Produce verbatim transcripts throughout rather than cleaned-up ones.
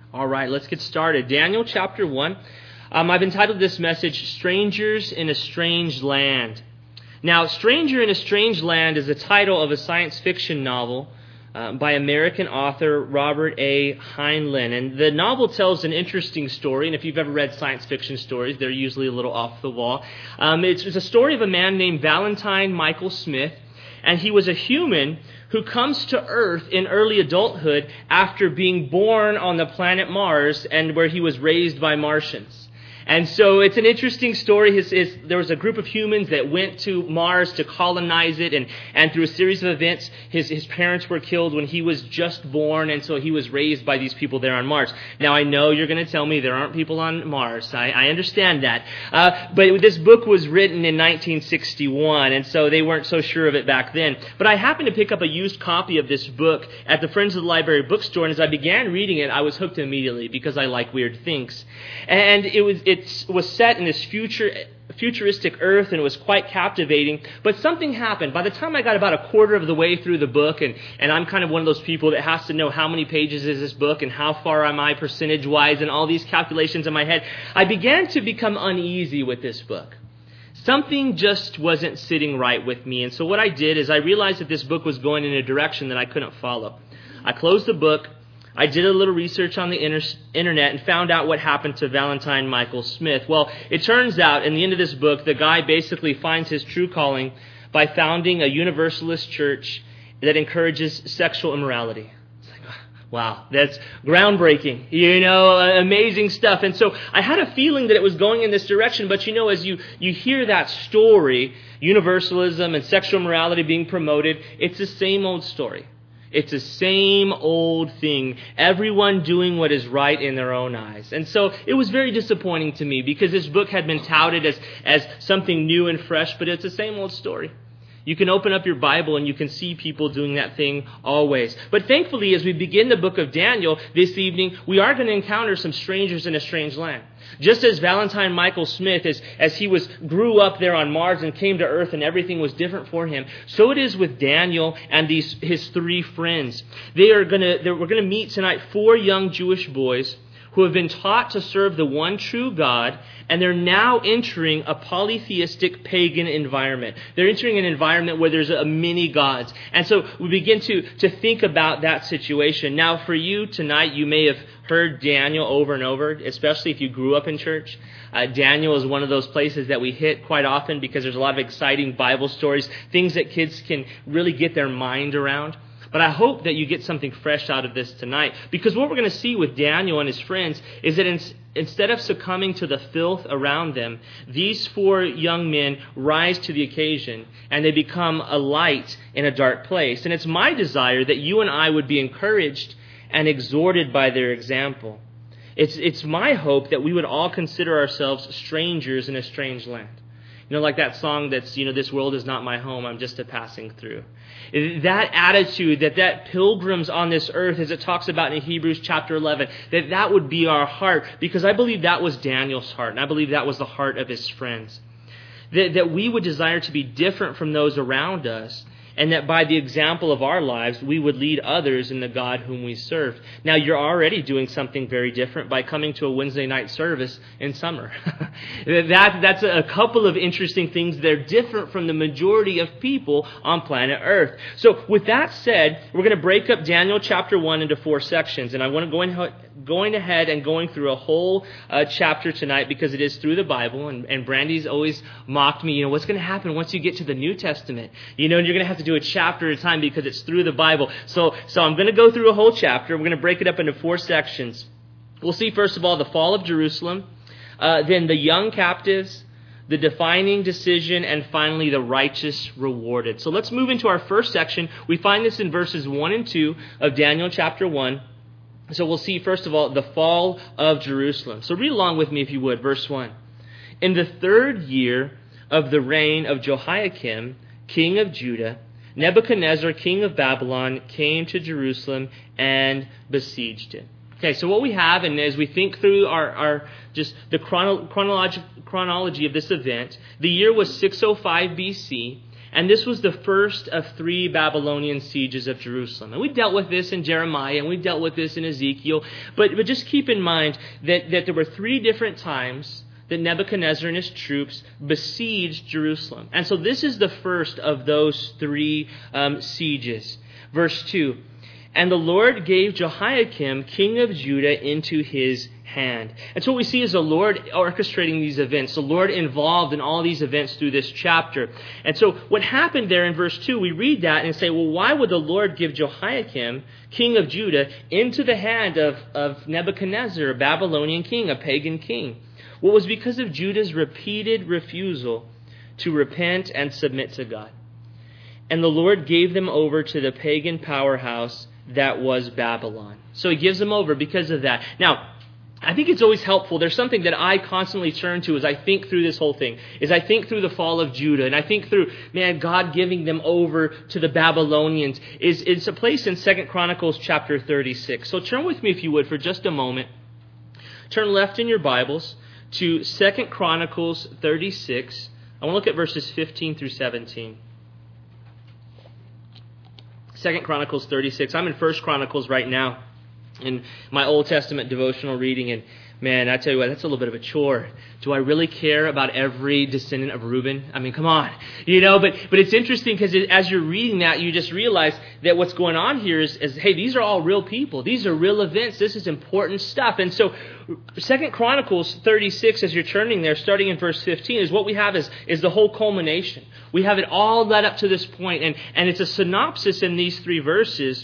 All right, let's get started. Daniel chapter one. Um, I've entitled this message, Strangers in a Strange Land. Now, Stranger in a Strange Land is the title of a science fiction novel uh, by American author Robert A. Heinlein. And the novel tells an interesting story, and if you've ever read science fiction stories, they're usually a little off the wall. Um, it's, it's a story of a man named Valentine Michael Smith, and he was a human who comes to Earth in early adulthood after being born on the planet Mars and where he was raised by Martians. And so it's an interesting story. His, his, there was a group of humans that went to Mars to colonize it, and, and through a series of events, his, his parents were killed when he was just born, and so he was raised by these people there on Mars. Now, I know you're going to tell me there aren't people on Mars. I, I understand that. Uh, but this book was written in nineteen sixty-one, and so they weren't so sure of it back then. But I happened to pick up a used copy of this book at the Friends of the Library bookstore, and as I began reading it, I was hooked immediately because I like weird things. And it was it It was set in this future, futuristic Earth, and it was quite captivating. But something happened. By the time I got about a quarter of the way through the book, and, and I'm kind of one of those people that has to know how many pages is this book and how far am I percentage-wise and all these calculations in my head, I began to become uneasy with this book. Something just wasn't sitting right with me. And so what I did is I realized that this book was going in a direction that I couldn't follow. I closed the book. I did a little research on the inter- internet and found out what happened to Valentine Michael Smith. Well, it turns out, in the end of this book, the guy basically finds his true calling by founding a Universalist church that encourages sexual immorality. It's like, wow, that's groundbreaking, you know, amazing stuff. And so I had a feeling that it was going in this direction, but you know, as you, you hear that story, universalism and sexual immorality being promoted, it's the same old story. It's the same old thing, everyone doing what is right in their own eyes. And so it was very disappointing to me because this book had been touted as, as something new and fresh, but it's the same old story. You can open up your Bible and you can see people doing that thing always. But thankfully, as we begin the book of Daniel this evening, we are going to encounter some strangers in a strange land. Just as Valentine Michael Smith, as, as he was grew up there on Mars and came to Earth and everything was different for him, so it is with Daniel and these his three friends. They are going to we're going to meet tonight four young Jewish boys who have been taught to serve the one true God, and they're now entering a polytheistic pagan environment. They're entering an environment where there's a many gods. And so we begin to, to think about that situation. Now, for you tonight, you may have heard Daniel over and over, especially if you grew up in church. Uh, Daniel is one of those places that we hit quite often because there's a lot of exciting Bible stories, things that kids can really get their mind around. But I hope that you get something fresh out of this tonight, because what we're going to see with Daniel and his friends is that in, instead of succumbing to the filth around them, these four young men rise to the occasion and they become a light in a dark place. And it's my desire that you and I would be encouraged and exhorted by their example. It's, it's my hope that we would all consider ourselves strangers in a strange land. You know, like that song that's, you know, this world is not my home, I'm just a passing through. That attitude, that that pilgrims on this earth, as it talks about in Hebrews chapter eleven, that that would be our heart, because I believe that was Daniel's heart, and I believe that was the heart of his friends. That, that we would desire to be different from those around us, and that by the example of our lives, we would lead others in the God whom we serve. Now, you're already doing something very different by coming to a Wednesday night service in summer. that, that's a couple of interesting things that are different from the majority of people on planet Earth. So, with that said, we're going to break up Daniel chapter one into four sections. And I want to go in, going ahead and going through a whole uh, chapter tonight because it is through the Bible. And, and Brandy's always mocked me, you know, what's going to happen once you get to the New Testament? You know, and you're going to have to do a chapter at a time because it's through the Bible. So, so I'm going to go through a whole chapter. We're going to break it up into four sections. We'll see, first of all, the fall of Jerusalem, uh, then the young captives, the defining decision, and finally the righteous rewarded. So let's move into our first section. We find this in verses one and two of Daniel chapter one. So we'll see, first of all, the fall of Jerusalem. So read along with me if you would. Verse one. In the third year of the reign of Jehoiakim, king of Judah, Nebuchadnezzar, king of Babylon, came to Jerusalem and besieged it. Okay, so what we have, and as we think through our, our just the chrono, chronology, chronology of this event, the year was six oh five B C, And this was the first of three Babylonian sieges of Jerusalem. And we dealt with this in Jeremiah, and we dealt with this in Ezekiel. But, but just keep in mind that, that there were three different times that Nebuchadnezzar and his troops besieged Jerusalem. And so this is the first of those three um, sieges. Verse two, and the Lord gave Jehoiakim, king of Judah, into his hand. And so what we see is the Lord orchestrating these events, the Lord involved in all these events through this chapter. And so what happened there in verse two, we read that and say, well, why would the Lord give Jehoiakim, king of Judah, into the hand of, of Nebuchadnezzar, a Babylonian king, a pagan king? Well, it was because of Judah's repeated refusal to repent and submit to God. And the Lord gave them over to the pagan powerhouse that was Babylon. So he gives them over because of that. Now, I think it's always helpful. There's something that I constantly turn to as I think through this whole thing, is I think through the fall of Judah, and I think through, man, God giving them over to the Babylonians. Is It's a place in Second Chronicles chapter thirty-six. So turn with me, if you would, for just a moment. Turn left in your Bibles to Second Chronicles thirty-six. I want to look at verses fifteen through seventeen. Second Chronicles thirty-six. I'm in First Chronicles right now in my Old Testament devotional reading, and man, I tell you what, that's a little bit of a chore. Do I really care about every descendant of Reuben? I mean, come on. You know, but but it's interesting because it, as you're reading that, you just realize that what's going on here is, is, hey, these are all real people. These are real events. This is important stuff. And so Second Chronicles thirty-six, as you're turning there, starting in verse fifteen, is what we have is, is the whole culmination. We have it all led up to this point, and, and it's a synopsis in these three verses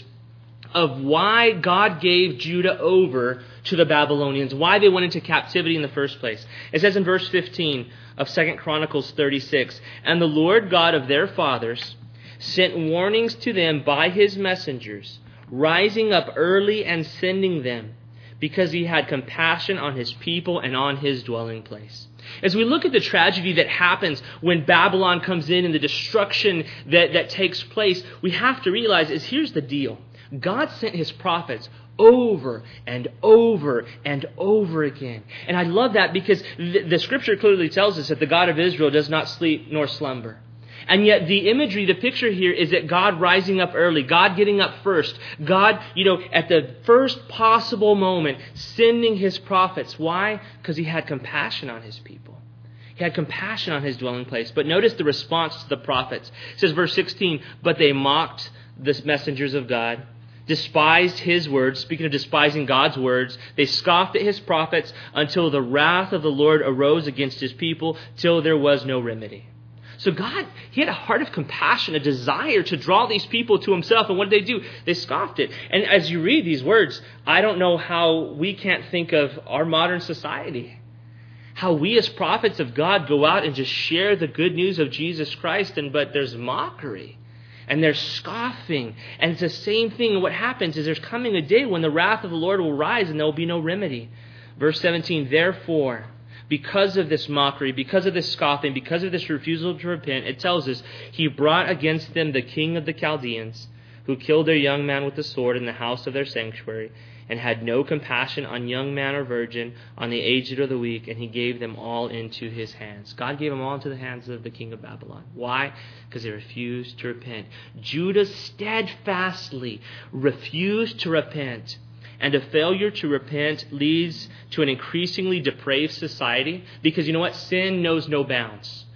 of why God gave Judah over to the Babylonians, why they went into captivity in the first place. It says in verse fifteen of Second Chronicles thirty-six, and the Lord God of their fathers sent warnings to them by his messengers, rising up early and sending them, because he had compassion on his people and on his dwelling place. As we look at the tragedy that happens when Babylon comes in and the destruction that, that takes place, we have to realize is here's the deal. God sent his prophets over and over and over again. And I love that because the, the scripture clearly tells us that the God of Israel does not sleep nor slumber. And yet the imagery, the picture here is that God rising up early, God getting up first, God, you know, at the first possible moment, sending his prophets. Why? Because he had compassion on his people. He had compassion on his dwelling place. But notice the response to the prophets. It says, verse sixteen, but they mocked the messengers of God, despised his words. Speaking of despising God's words, they scoffed at his prophets until the wrath of the Lord arose against his people, till there was no remedy. So God, he had a heart of compassion, a desire to draw these people to himself. And what did they do? They scoffed it. And as you read these words, I don't know how we can't think of our modern society. How we as prophets of God go out and just share the good news of Jesus Christ, and but there's mockery. And they're scoffing. And it's the same thing. And what happens is there's coming a day when the wrath of the Lord will rise and there will be no remedy. Verse seventeen, therefore, because of this mockery, because of this scoffing, because of this refusal to repent, it tells us, he brought against them the king of the Chaldeans, who killed their young man with the sword in the house of their sanctuary, and had no compassion on young man or virgin, on the aged or the weak, and he gave them all into his hands. God gave them all into the hands of the king of Babylon. Why? Because they refused to repent. Judah steadfastly refused to repent. And a failure to repent leads to an increasingly depraved society, because you know what? Sin knows no bounds.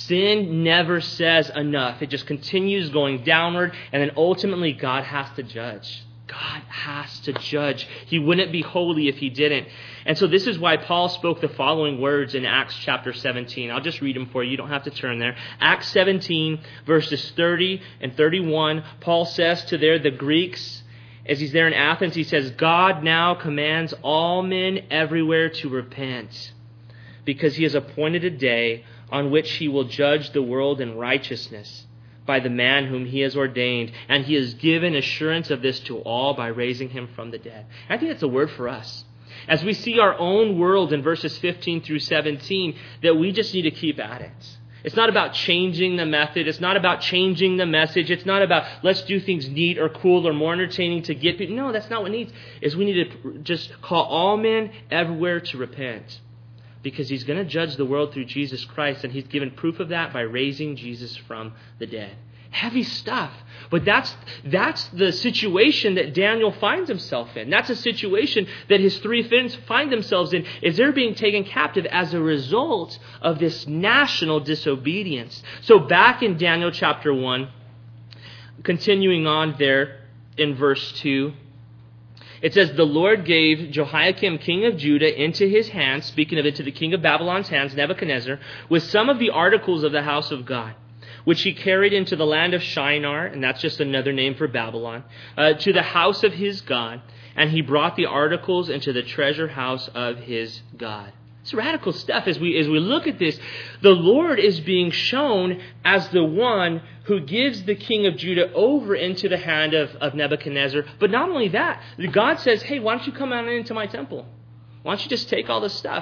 Sin never says enough. It just continues going downward, and then ultimately God has to judge. God has to judge. He wouldn't be holy if he didn't. And so this is why Paul spoke the following words in Acts chapter seventeen. I'll just read them for you. You don't have to turn there. Acts seventeen, verses thirty and thirty-one. Paul says to there the Greeks, as he's there in Athens, he says, God now commands all men everywhere to repent, because he has appointed a day on which he will judge the world in righteousness by the man whom he has ordained, and he has given assurance of this to all by raising him from the dead. And I think that's a word for us. As we see our own world in verses fifteen through seventeen, that we just need to keep at it. It's not about changing the method. It's not about changing the message. It's not about let's do things neat or cool or more entertaining to get people. No, that's not what it needs. Is we need to just call all men everywhere to repent. because he's going to judge the world through Jesus Christ, and he's given proof of that by raising Jesus from the dead. Heavy stuff. But that's that's the situation that Daniel finds himself in. That's a situation that his three friends find themselves in, is they're being taken captive as a result of this national disobedience. So back in Daniel chapter one, continuing on there in verse two, it says, the Lord gave Jehoiakim, king of Judah, into his hands, speaking of it, to the king of Babylon's hands, Nebuchadnezzar, with some of the articles of the house of God, which he carried into the land of Shinar, and that's just another name for Babylon, uh, to the house of his God, and he brought the articles into the treasure house of his God. It's radical stuff. As we as we look at this, the Lord is being shown as the one who gives the king of Judah over into the hand of, of Nebuchadnezzar. But not only that, God says, hey, why don't you come out into my temple? Why don't you just take all this stuff?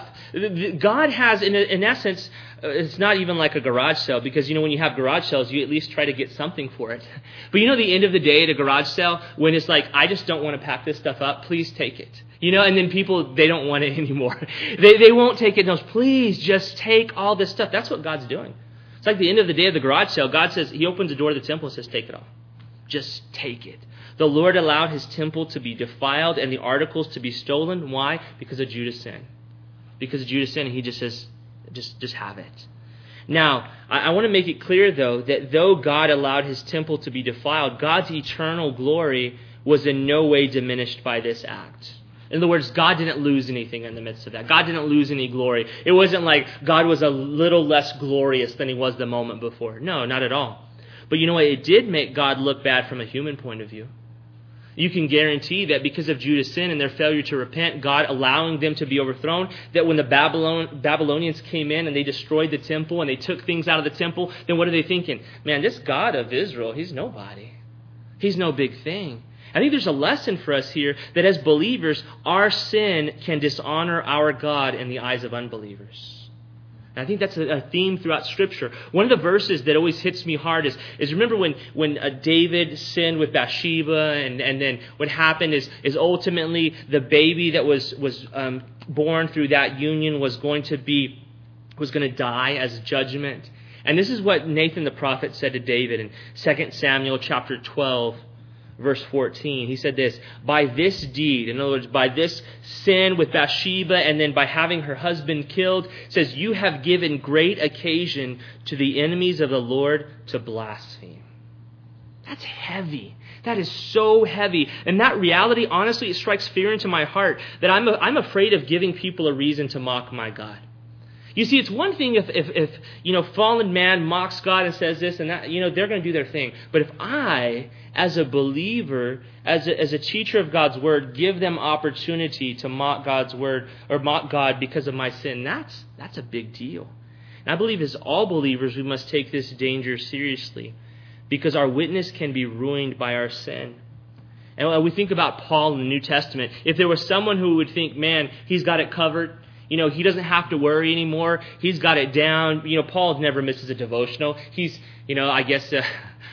God has, in, in essence, it's not even like a garage sale, because, you know, when you have garage sales, you at least try to get something for it. But, you know, the end of the day at a garage sale, when it's like, I just don't want to pack this stuff up, please take it. You know, and then people, they don't want it anymore. They they won't take it. No, please just take all this stuff. That's what God's doing. It's like the end of the day of the garage sale. God says, he opens the door of the temple and says, take it all. Just take it. The Lord allowed his temple to be defiled and the articles to be stolen. Why? Because of Judah's sin. Because of Judah's sin, and he just says, just, just have it. Now, I, I want to make it clear, though, that though God allowed his temple to be defiled, God's eternal glory was in no way diminished by this act. In other words, God didn't lose anything in the midst of that. God didn't lose any glory. It wasn't like God was a little less glorious than he was the moment before. No, not at all. But you know what? It did make God look bad from a human point of view. You can guarantee that because of Judah's sin and their failure to repent, God allowing them to be overthrown, that when the Babylon, Babylonians came in and they destroyed the temple and they took things out of the temple, then what are they thinking? Man, this God of Israel, he's nobody. He's no big thing. I think there's a lesson for us here that as believers, our sin can dishonor our God in the eyes of unbelievers. And I think that's a theme throughout Scripture. One of the verses that always hits me hard is, is remember when, when uh, David sinned with Bathsheba, and, and then what happened is, is ultimately the baby that was, was um, born through that union was going to be, was going to die as judgment. And this is what Nathan the prophet said to David in Second Samuel chapter twelve. Verse fourteen, he said this, by this deed, in other words, by this sin with Bathsheba and then by having her husband killed, says, you have given great occasion to the enemies of the Lord to blaspheme. That's heavy. That is so heavy. And that reality, honestly, it strikes fear into my heart that I'm, I'm afraid of giving people a reason to mock my God. You see, it's one thing if, if, if, you know, fallen man mocks God and says this and that, you know, they're going to do their thing. But if I, as a believer, as a, as a teacher of God's word, give them opportunity to mock God's word or mock God because of my sin, that's, that's a big deal. And I believe as all believers, we must take this danger seriously because our witness can be ruined by our sin. And when we think about Paul in the New Testament, if there was someone who would think, man, he's got it covered, you know, he doesn't have to worry anymore. He's got it down. You know, Paul never misses a devotional. He's, you know, I guess uh,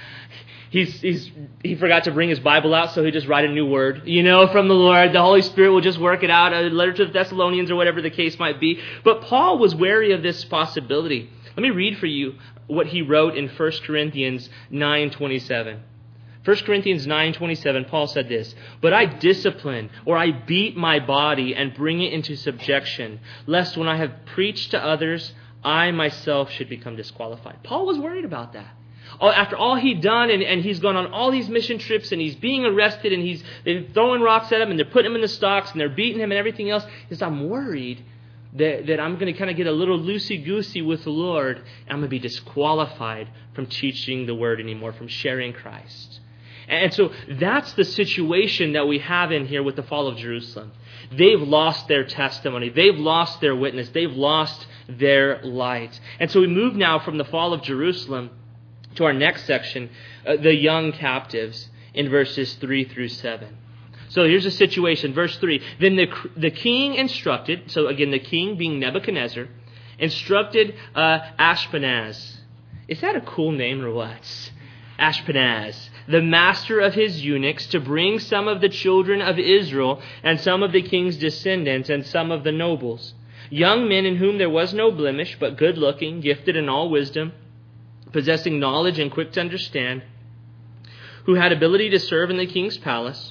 he's he's he forgot to bring his Bible out, so he just write a new word, you know, from the Lord. The Holy Spirit will just work it out, a letter to the Thessalonians or whatever the case might be. But Paul was wary of this possibility. Let me read for you what he wrote in First Corinthians nine twenty-seven. First Corinthians nine twenty-seven, Paul said this, but I discipline or I beat my body and bring it into subjection, lest when I have preached to others, I myself should become disqualified. Paul was worried about that. After all he'd done, and, and he's gone on all these mission trips, and he's being arrested, and he's they're throwing rocks at him, and they're putting him in the stocks, and they're beating him and everything else, is I'm worried that, that I'm going to kind of get a little loosey-goosey with the Lord, and I'm going to be disqualified from teaching the word anymore, from sharing Christ. And so that's the situation that we have in here with the fall of Jerusalem. They've lost their testimony. They've lost their witness. They've lost their light. And so we move now from the fall of Jerusalem to our next section, uh, the young captives, in verses three through seven. So here's the situation. Verse three. Then the, the king instructed, so again, the king being Nebuchadnezzar, instructed uh, Ashpenaz. Is that a cool name or what? Ashpenaz, the master of his eunuchs, to bring some of the children of Israel and some of the king's descendants and some of the nobles, young men in whom there was no blemish, but good-looking, gifted in all wisdom, possessing knowledge and quick to understand, who had ability to serve in the king's palace,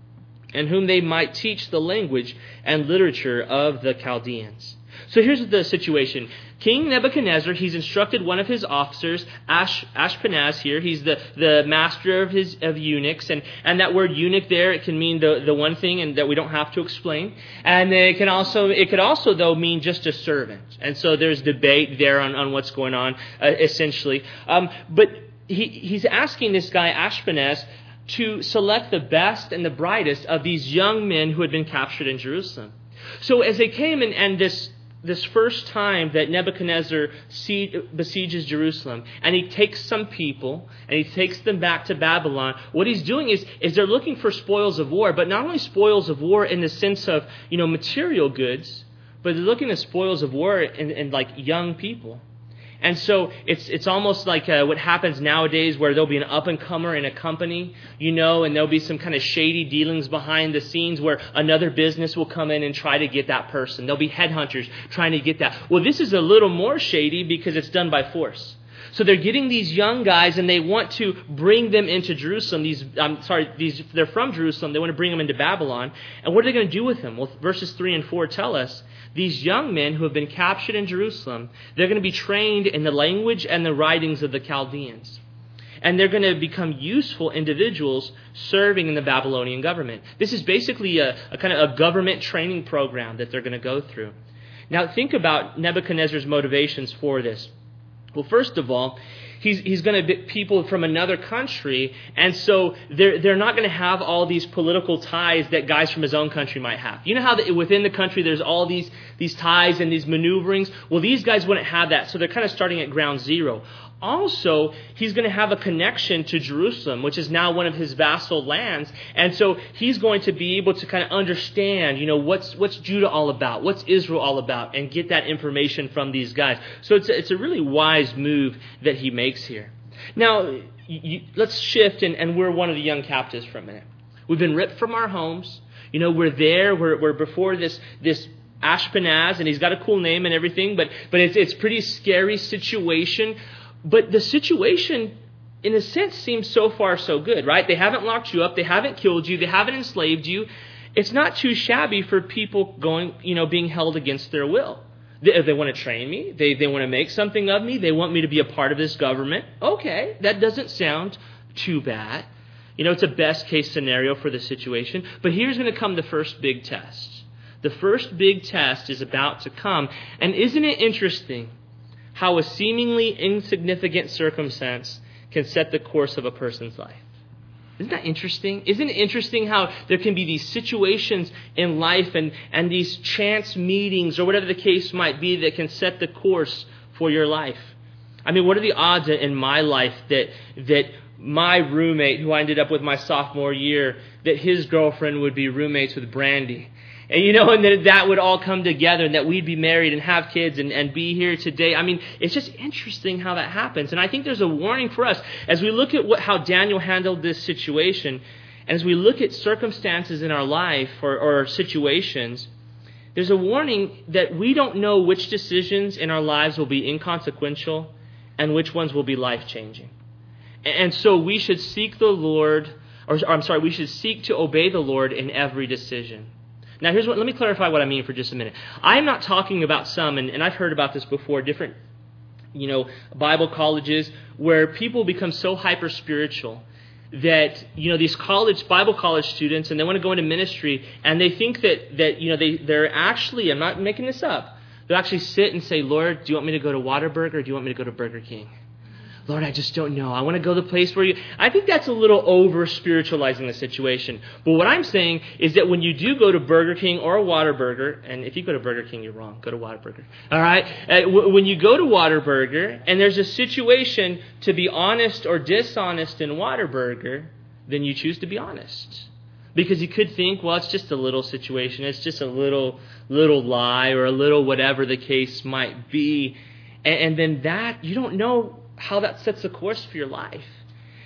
and whom they might teach the language and literature of the Chaldeans. So here's the situation. King Nebuchadnezzar, he's instructed one of his officers, Ash, Ashpenaz here, he's the, the master of his of eunuchs, and, and that word eunuch there, it can mean the, the one thing and that we don't have to explain. And it can also it could also though mean just a servant. And so there's debate there on, on what's going on, uh, essentially. Um, but he he's asking this guy Ashpenaz to select the best and the brightest of these young men who had been captured in Jerusalem. So as they came and, and this This first time that Nebuchadnezzar besieges Jerusalem, and he takes some people, and he takes them back to Babylon, what he's doing is, is they're looking for spoils of war, but not only spoils of war in the sense of, you know, material goods, but they're looking at spoils of war in, in like young people. And so it's it's almost like uh, what happens nowadays where there'll be an up-and-comer in a company, you know, and there'll be some kind of shady dealings behind the scenes where another business will come in and try to get that person. There'll be headhunters trying to get that. Well, this is a little more shady because it's done by force. So they're getting these young guys and they want to bring them into Jerusalem. These, I'm sorry, these they're from Jerusalem. They want to bring them into Babylon. And what are they going to do with them? Well, verses three and four tell us these young men who have been captured in Jerusalem, they're going to be trained in the language and the writings of the Chaldeans. And they're going to become useful individuals serving in the Babylonian government. This is basically a, a kind of a government training program that they're going to go through. Now think about Nebuchadnezzar's motivations for this. Well, first of all, he's he's going to be people from another country, and so they're they're not going to have all these political ties that guys from his own country might have. You know how the, within the country there's all these these ties and these maneuverings? Well, these guys wouldn't have that, so they're kind of starting at ground zero. Also, he's going to have a connection to Jerusalem, which is now one of his vassal lands. And so he's going to be able to kind of understand, you know, what's what's Judah all about? What's Israel all about? And get that information from these guys. So it's a, it's a really wise move that he makes here. Now, you, let's shift, and, and we're one of the young captives for a minute. We've been ripped from our homes. You know, we're there. We're, we're before this this Ashpenaz, and he's got a cool name and everything, but, but it's it's a pretty scary situation. But the situation, in a sense, seems so far so good, right? They haven't locked you up. They haven't killed you. They haven't enslaved you. It's not too shabby for people going, you know, being held against their will. They, they want to train me. They, they want to make something of me. They want me to be a part of this government. Okay, that doesn't sound too bad. You know, it's a best case scenario for the situation. But here's going to come the first big test. The first big test is about to come. And isn't it interesting how a seemingly insignificant circumstance can set the course of a person's life? Isn't that interesting? Isn't it interesting how there can be these situations in life and, and these chance meetings or whatever the case might be that can set the course for your life? I mean, what are the odds in my life that that my roommate, who I ended up with my sophomore year, that his girlfriend would be roommates with Brandy? And, you know, and that that would all come together and that we'd be married and have kids and, and be here today. I mean, it's just interesting how that happens. And I think there's a warning for us as we look at what, how Daniel handled this situation, and as we look at circumstances in our life or, or situations, there's a warning that we don't know which decisions in our lives will be inconsequential and which ones will be life-changing. And so we should seek the Lord, or, or I'm sorry, we should seek to obey the Lord in every decision. Now, here's what, let me clarify what I mean for just a minute. I'm not talking about some, and, and I've heard about this before, different, you know, Bible colleges where people become so hyper-spiritual that, you know, these college, Bible college students, and they want to go into ministry, and they think that, that you know, they, they're actually, I'm not making this up, they'll actually sit and say, Lord, do you want me to go to Whataburger or do you want me to go to Burger King? Lord, I just don't know. I want to go to the place where you... I think that's a little over-spiritualizing the situation. But what I'm saying is that when you do go to Burger King or a Whataburger, and if you go to Burger King, you're wrong. Go to Whataburger. All right? Uh, w- when you go to Whataburger and there's a situation to be honest or dishonest in Whataburger, then you choose to be honest. Because you could think, well, it's just a little situation. It's just a little, little lie or a little whatever the case might be. And, and then that, you don't know how that sets a course for your life.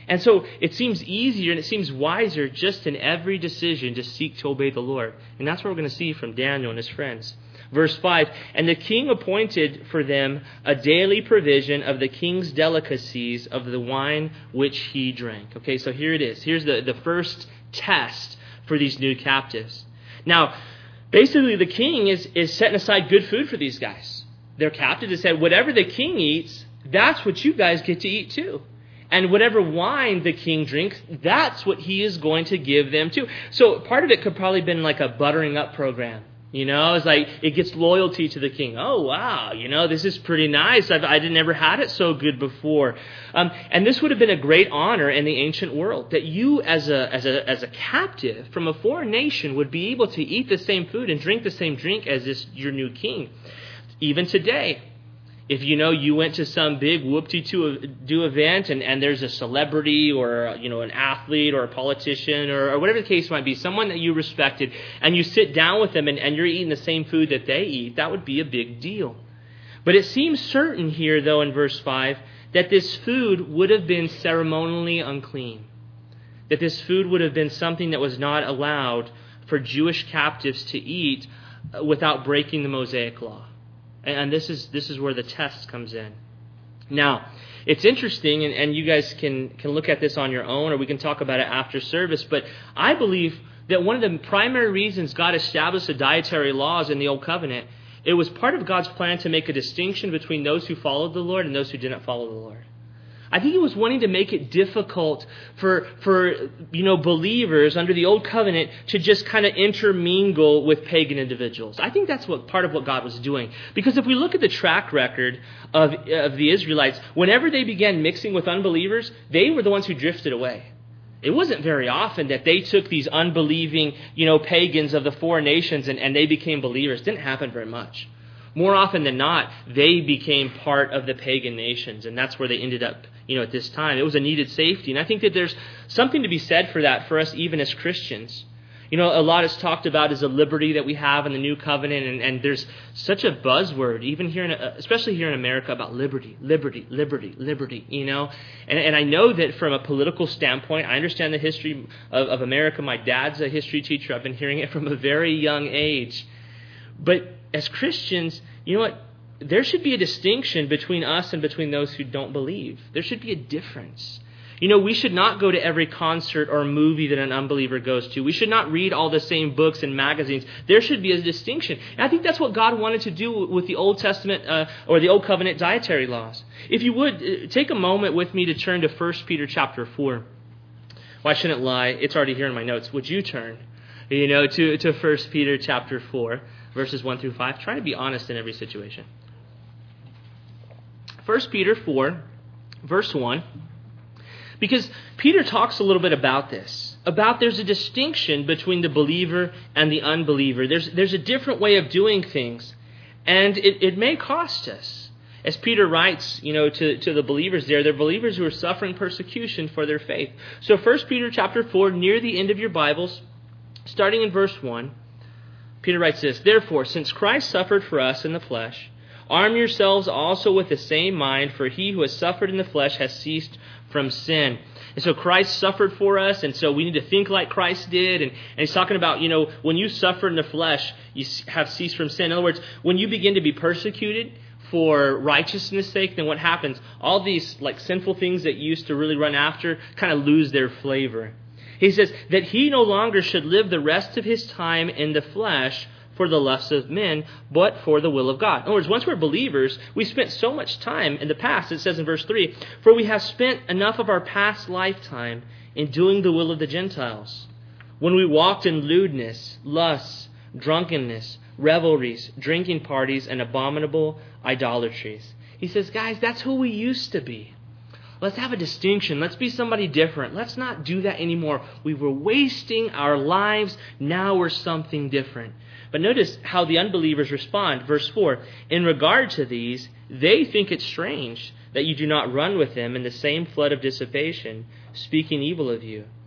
And so it seems easier and it seems wiser just in every decision to seek to obey the Lord. And that's what we're going to see from Daniel and his friends. Verse five, and the king appointed for them a daily provision of the king's delicacies of the wine which he drank. Okay, so here it is. Here's the, the first test for these new captives. Now, basically the king is, is setting aside good food for these guys. They're captives. They said, whatever the king eats, that's what you guys get to eat too. And whatever wine the king drinks, that's what he is going to give them too. So part of it could probably have been like a buttering up program. You know, it's like it gets loyalty to the king. Oh, wow, you know, this is pretty nice. I've, I didn't ever had it so good before. Um, and this would have been a great honor in the ancient world, that you as a, as a, as a captive from a foreign nation would be able to eat the same food and drink the same drink as this your new king. Even today, if you know you went to some big whoop-de-doo event and, and there's a celebrity or you know an athlete or a politician or, or whatever the case might be, someone that you respected, and you sit down with them and, and you're eating the same food that they eat, that would be a big deal. But it seems certain here, though, in verse five, that this food would have been ceremonially unclean. That this food would have been something that was not allowed for Jewish captives to eat without breaking the Mosaic law. And this is this is where the test comes in. Now, it's interesting, and, and you guys can, can look at this on your own, or we can talk about it after service, but I believe that one of the primary reasons God established the dietary laws in the Old Covenant, it was part of God's plan to make a distinction between those who followed the Lord and those who didn't follow the Lord. I think he was wanting to make it difficult for, for you know, believers under the Old Covenant to just kind of intermingle with pagan individuals. I think that's what part of what God was doing. Because if we look at the track record of, of the Israelites, whenever they began mixing with unbelievers, they were the ones who drifted away. It wasn't very often that they took these unbelieving, you know, pagans of the foreign nations and, and they became believers. It didn't happen very much. More often than not, they became part of the pagan nations, and that's where they ended up, you know, at this time. It was a needed safety, and I think that there's something to be said for that for us even as Christians. You know, a lot is talked about is the liberty that we have in the New Covenant, and, and there's such a buzzword, even here, in, especially here in America, about liberty, liberty, liberty, liberty, you know. And, and I know that from a political standpoint, I understand the history of, of America. My dad's a history teacher. I've been hearing it from a very young age. But as Christians, you know what? There should be a distinction between us and between those who don't believe. There should be a difference. You know, we should not go to every concert or movie that an unbeliever goes to. We should not read all the same books and magazines. There should be a distinction. And I think that's what God wanted to do with the Old Testament uh, or the Old Covenant dietary laws. If you would, take a moment with me to turn to First Peter chapter four. Well, I shouldn't lie. It's already here in my notes. Would you turn, you know, to, to First Peter chapter four, verses one through five? Try to be honest in every situation. First Peter four, verse one. Because Peter talks a little bit about this, about there's a distinction between the believer and the unbeliever. There's there's a different way of doing things, and it, it may cost us. As Peter writes, you know, to, to the believers there, they're believers who are suffering persecution for their faith. So First Peter chapter four, near the end of your Bibles, starting in verse one, Peter writes this, "Therefore, since Christ suffered for us in the flesh, arm yourselves also with the same mind, for he who has suffered in the flesh has ceased from sin." And so Christ suffered for us, and so we need to think like Christ did. And, and he's talking about, you know, when you suffer in the flesh, you have ceased from sin. In other words, when you begin to be persecuted for righteousness' sake, then what happens? All these like sinful things that you used to really run after kind of lose their flavor. He says that he no longer should live the rest of his time in the flesh for the lusts of men, but for the will of God. In other words, once we're believers, we spent so much time in the past. It says in verse three, "For we have spent enough of our past lifetime in doing the will of the Gentiles, when we walked in lewdness, lusts, drunkenness, revelries, drinking parties, and abominable idolatries." He says, guys, that's who we used to be. Let's have a distinction. Let's be somebody different. Let's not do that anymore. We were wasting our lives. Now we're something different. But notice how the unbelievers respond. Verse four, "In regard to these, they think it strange that you do not run with them in the same flood of dissipation, speaking evil of you.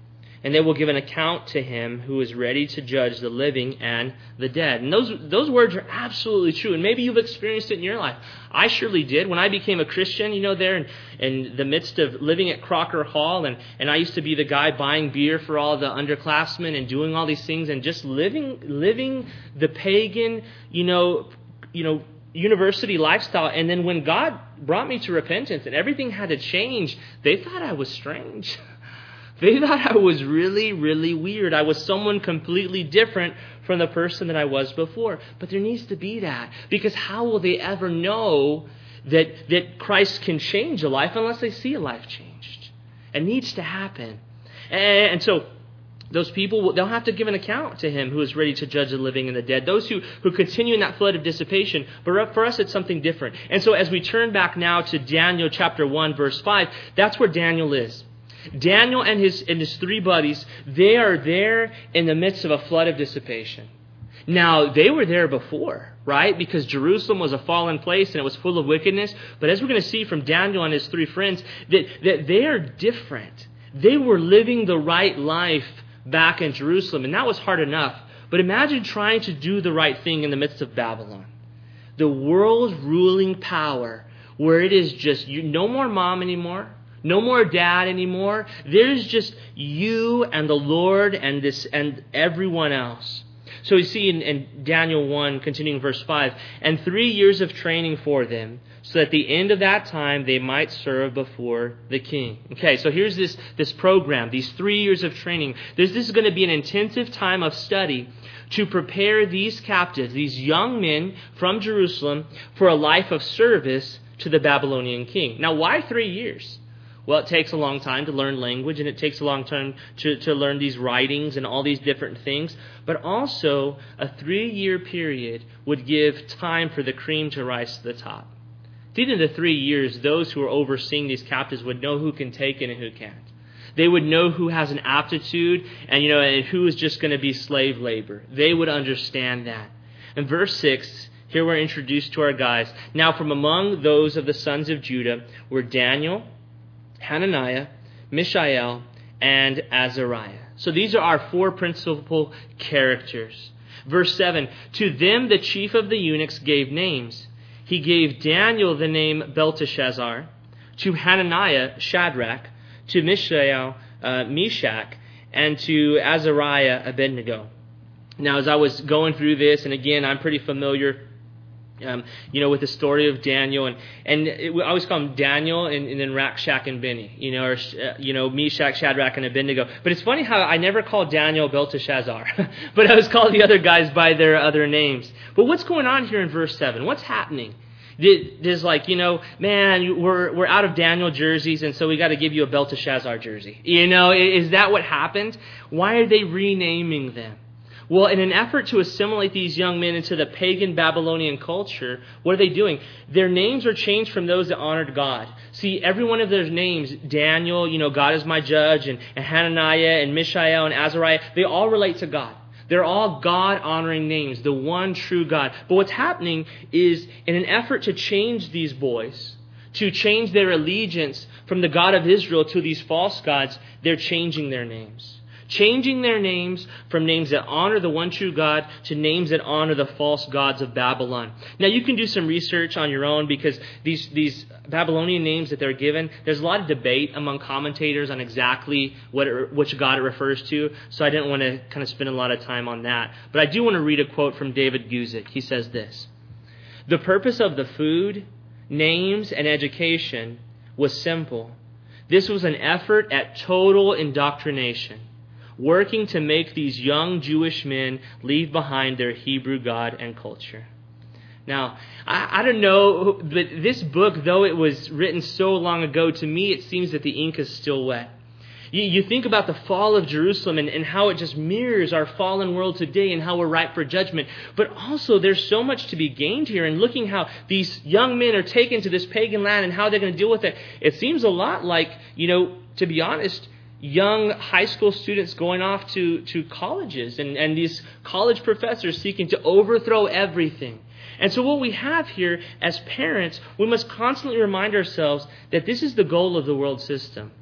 and they will give an account to him who is ready to judge the living and the dead. And those those words are absolutely true. And maybe you've experienced it in your life. I surely did. When I became a Christian, you know, there in, in the midst of living at Crocker Hall, and, and I used to be the guy buying beer for all the underclassmen and doing all these things and just living living the pagan, you know, you know, university lifestyle. And then when God brought me to repentance and everything had to change, they thought I was strange. They thought I was really, really weird. I was someone completely different from the person that I was before. But there needs to be that, because how will they ever know that that Christ can change a life unless they see a life changed? It needs to happen. And, and so those people, they'll have to give an account to him who is ready to judge the living and the dead. Those who, who continue in that flood of dissipation. But for us, it's something different. And so as we turn back now to Daniel chapter one, verse five, that's where Daniel is. Daniel and his and his three buddies, they are there in the midst of a flood of dissipation. Now, they were there before, right? Because Jerusalem was a fallen place and it was full of wickedness. But as we're going to see from Daniel and his three friends, that, that they are different. They were living the right life back in Jerusalem, and that was hard enough. But imagine trying to do the right thing in the midst of Babylon. The world ruling power, where it is just you, no more mom anymore. No more dad anymore. There's just you and the Lord and this and everyone else. So you see in, in Daniel one, continuing verse five, and three years of training for them, so that at the end of that time they might serve before the king. Okay, so here's this, this program, these three years of training. This, this is going to be an intensive time of study to prepare these captives, these young men from Jerusalem, for a life of service to the Babylonian king. Now, why three years? Well, it takes a long time to learn language, and it takes a long time to, to learn these writings and all these different things. But also, a three-year period would give time for the cream to rise to the top. At the end of the three years, those who are overseeing these captives would know who can take it and who can't. They would know who has an aptitude and, you know, and who is just going to be slave labor. They would understand that. In verse six, here we're introduced to our guys. Now, from among those of the sons of Judah were Daniel, Hananiah, Mishael, and Azariah. So these are our four principal characters. Verse seven, to them the chief of the eunuchs gave names. He gave Daniel the name Belteshazzar, to Hananiah Shadrach, to Mishael uh, Meshach, and to Azariah Abednego. Now, as I was going through this, and again, I'm pretty familiar Um, you know, with the story of Daniel, and and it, I always call him Daniel, and, and then Rakshak and Benny, you know, or uh, you know, Meshach, Shadrach, and Abednego. But it's funny how I never called Daniel Belteshazzar, but I was called the other guys by their other names. But what's going on here in verse seven? What's happening? There's like, you know, man, we're we're out of Daniel jerseys, and so we got to give you a Belteshazzar jersey. You know, is that what happened? Why are they renaming them? Well, in an effort to assimilate these young men into the pagan Babylonian culture, what are they doing? Their names are changed from those that honored God. See, every one of their names, Daniel, you know, God is my judge, and, and Hananiah, and Mishael, and Azariah, they all relate to God. They're all God-honoring names, the one true God. But what's happening is, in an effort to change these boys, to change their allegiance from the God of Israel to these false gods, they're changing their names. Changing their names from names that honor the one true God to names that honor the false gods of Babylon. Now, you can do some research on your own, because these, these Babylonian names that they're given, there's a lot of debate among commentators on exactly what it, which God it refers to, so I didn't want to kind of spend a lot of time on that. But I do want to read a quote from David Guzik. He says this: "The purpose of the food, names, and education was simple. This was an effort at total indoctrination, working to make these young Jewish men leave behind their Hebrew God and culture." Now, I, I don't know, but this book, though it was written so long ago, to me it seems that the ink is still wet. You, you think about the fall of Jerusalem and, and how it just mirrors our fallen world today and how we're ripe for judgment. But also there's so much to be gained here, and looking how these young men are taken to this pagan land and how they're going to deal with it. It seems a lot like, you know, to be honest, young high school students going off to, to colleges, and, and these college professors seeking to overthrow everything. And so what we have here as parents, we must constantly remind ourselves that this is the goal of the world system.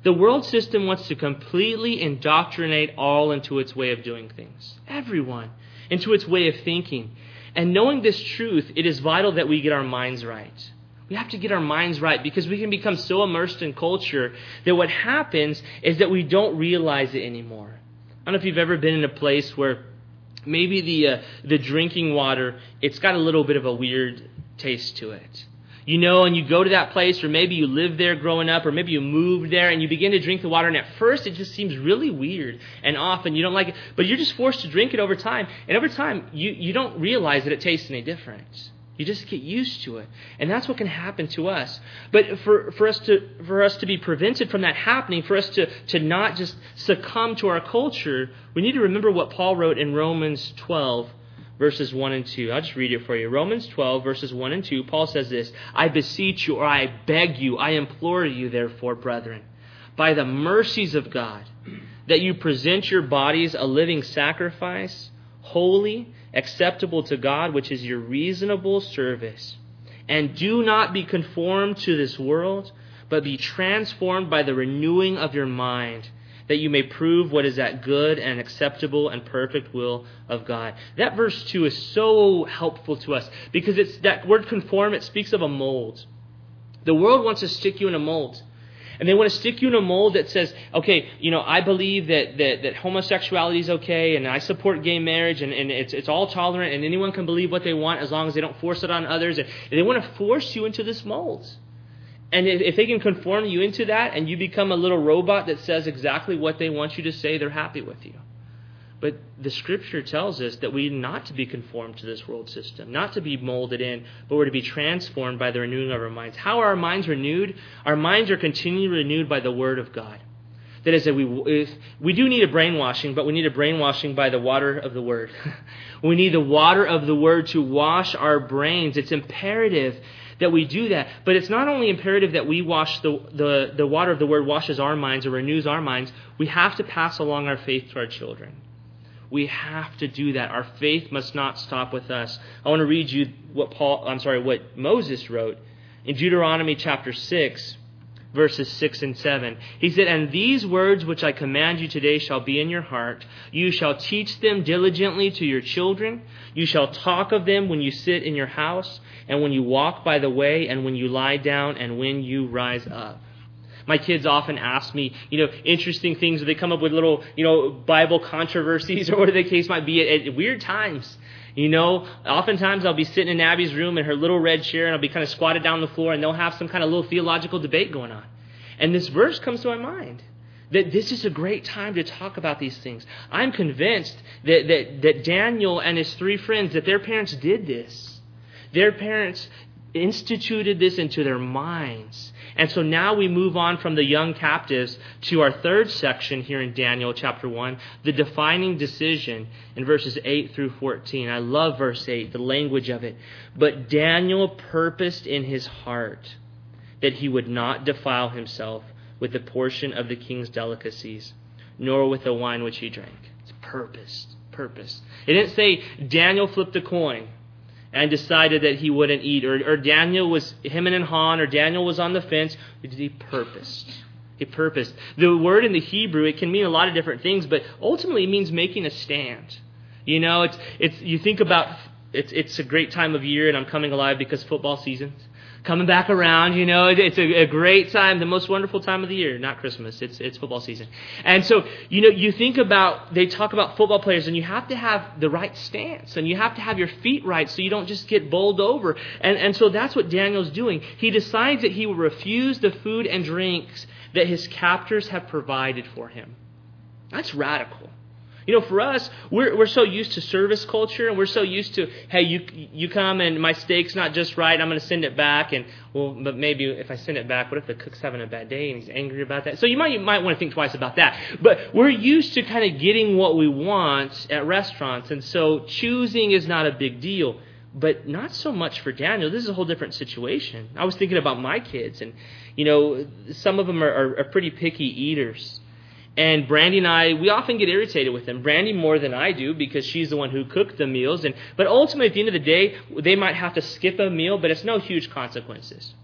The world system wants to completely indoctrinate all into its way of doing things. Everyone. Into its way of thinking. And knowing this truth, it is vital that we get our minds right. We have to get our minds right because we can become so immersed in culture that what happens is that we don't realize it anymore. I don't know if you've ever been in a place where maybe the uh, the drinking water, it's got a little bit of a weird taste to it. You know, and you go to that place, or maybe you lived there growing up, or maybe you moved there, and you begin to drink the water, and at first it just seems really weird and off, and you don't like it, but you're just forced to drink it over time, and over time, you, you don't realize that it tastes any different. You just get used to it. And that's what can happen to us. But for, for us to for us to be prevented from that happening, for us to, to not just succumb to our culture, we need to remember what Paul wrote in Romans twelve, verses one and two. I'll just read it for you. Romans twelve, verses one and two. Paul says this, I beseech you, or I beg you, I implore you, therefore, brethren, by the mercies of God, that you present your bodies a living sacrifice, holy, acceptable to God, which is your reasonable service. And do not be conformed to this world, but be transformed by the renewing of your mind, that you may prove what is that good and acceptable and perfect will of God. That verse two is so helpful to us because it's that word conform, it speaks of a mold. The world wants to stick you in a mold. And they want to stick you in a mold that says, okay, you know, I believe that that, that homosexuality is okay, and I support gay marriage, and, and it's it's all tolerant, and anyone can believe what they want as long as they don't force it on others. And they want to force you into this mold. And if, if they can conform you into that, and you become a little robot that says exactly what they want you to say, they're happy with you. But the Scripture tells us that we are not to be conformed to this world system, not to be molded in, but we're to be transformed by the renewing of our minds. How are our minds renewed? Our minds are continually renewed by the Word of God. That is, that we we do need a brainwashing, but we need a brainwashing by the water of the Word. We need the water of the Word to wash our brains. It's imperative that we do that. But it's not only imperative that we wash the, the, the water of the Word washes our minds or renews our minds. We have to pass along our faith to our children. We have to do that. Our faith must not stop with us. I want to read you what Paul, I'm sorry, what Moses wrote in Deuteronomy chapter six, verses six and seven. He said, and these words which I command you today shall be in your heart. You shall teach them diligently to your children. You shall talk of them when you sit in your house, and when you walk by the way, and when you lie down, and when you rise up. My kids often ask me, you know, interesting things. They come up with little, you know, Bible controversies or whatever the case might be at, at weird times. You know, oftentimes I'll be sitting in Abby's room in her little red chair and I'll be kind of squatted down on the floor and they'll have some kind of little theological debate going on. And this verse comes to my mind. That this is a great time to talk about these things. I'm convinced that, that, that Daniel and his three friends, that their parents did this. Their parents instituted this into their minds. And so now we move on from the young captives to our third section here in Daniel chapter one, the defining decision in verses eight through fourteen. I love verse eight, the language of it. But Daniel purposed in his heart that he would not defile himself with the portion of the king's delicacies, nor with the wine which he drank. It's purpose, purpose. It didn't say Daniel flipped a coin and decided that he wouldn't eat, or, or Daniel was him and Han, or Daniel was on the fence. He purposed. He purposed. The word in the Hebrew, it can mean a lot of different things, but ultimately it means making a stand. You know, it's it's you think about it's it's a great time of year, and I'm coming alive because football season's coming back around. You know, it's a, a great time, the most wonderful time of the year. Not Christmas, it's it's football season. And so, you know, you think about, they talk about football players, and you have to have the right stance, and you have to have your feet right so you don't just get bowled over. And and so that's what Daniel's doing. He decides that he will refuse the food and drinks that his captors have provided for him. That's radical. You know, for us, we're we're so used to service culture, and we're so used to, hey, you you come and my steak's not just right, I'm going to send it back, and well, but maybe if I send it back, what if the cook's having a bad day and he's angry about that? So you might you might want to think twice about that. But we're used to kind of getting what we want at restaurants, and so choosing is not a big deal. But not so much for Daniel. This is a whole different situation. I was thinking about my kids, and you know, some of them are, are, are pretty picky eaters. And Brandy and I, we often get irritated with them. Brandy more than I do because she's the one who cooked the meals. And but ultimately, at the end of the day, they might have to skip a meal, but it's no huge consequences.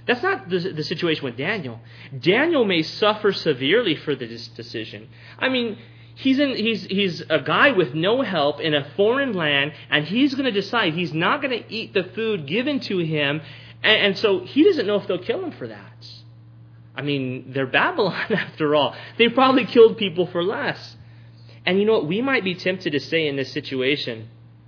That's not the, the situation with Daniel. Daniel may suffer severely for this decision. I mean, he's in, he's he's a guy with no help in a foreign land, and he's going to decide he's not going to eat the food given to him, and, and so he doesn't know if they'll kill him for that. I mean, they're Babylon after all. They probably killed people for less. And you know what? We might be tempted to say in this situation,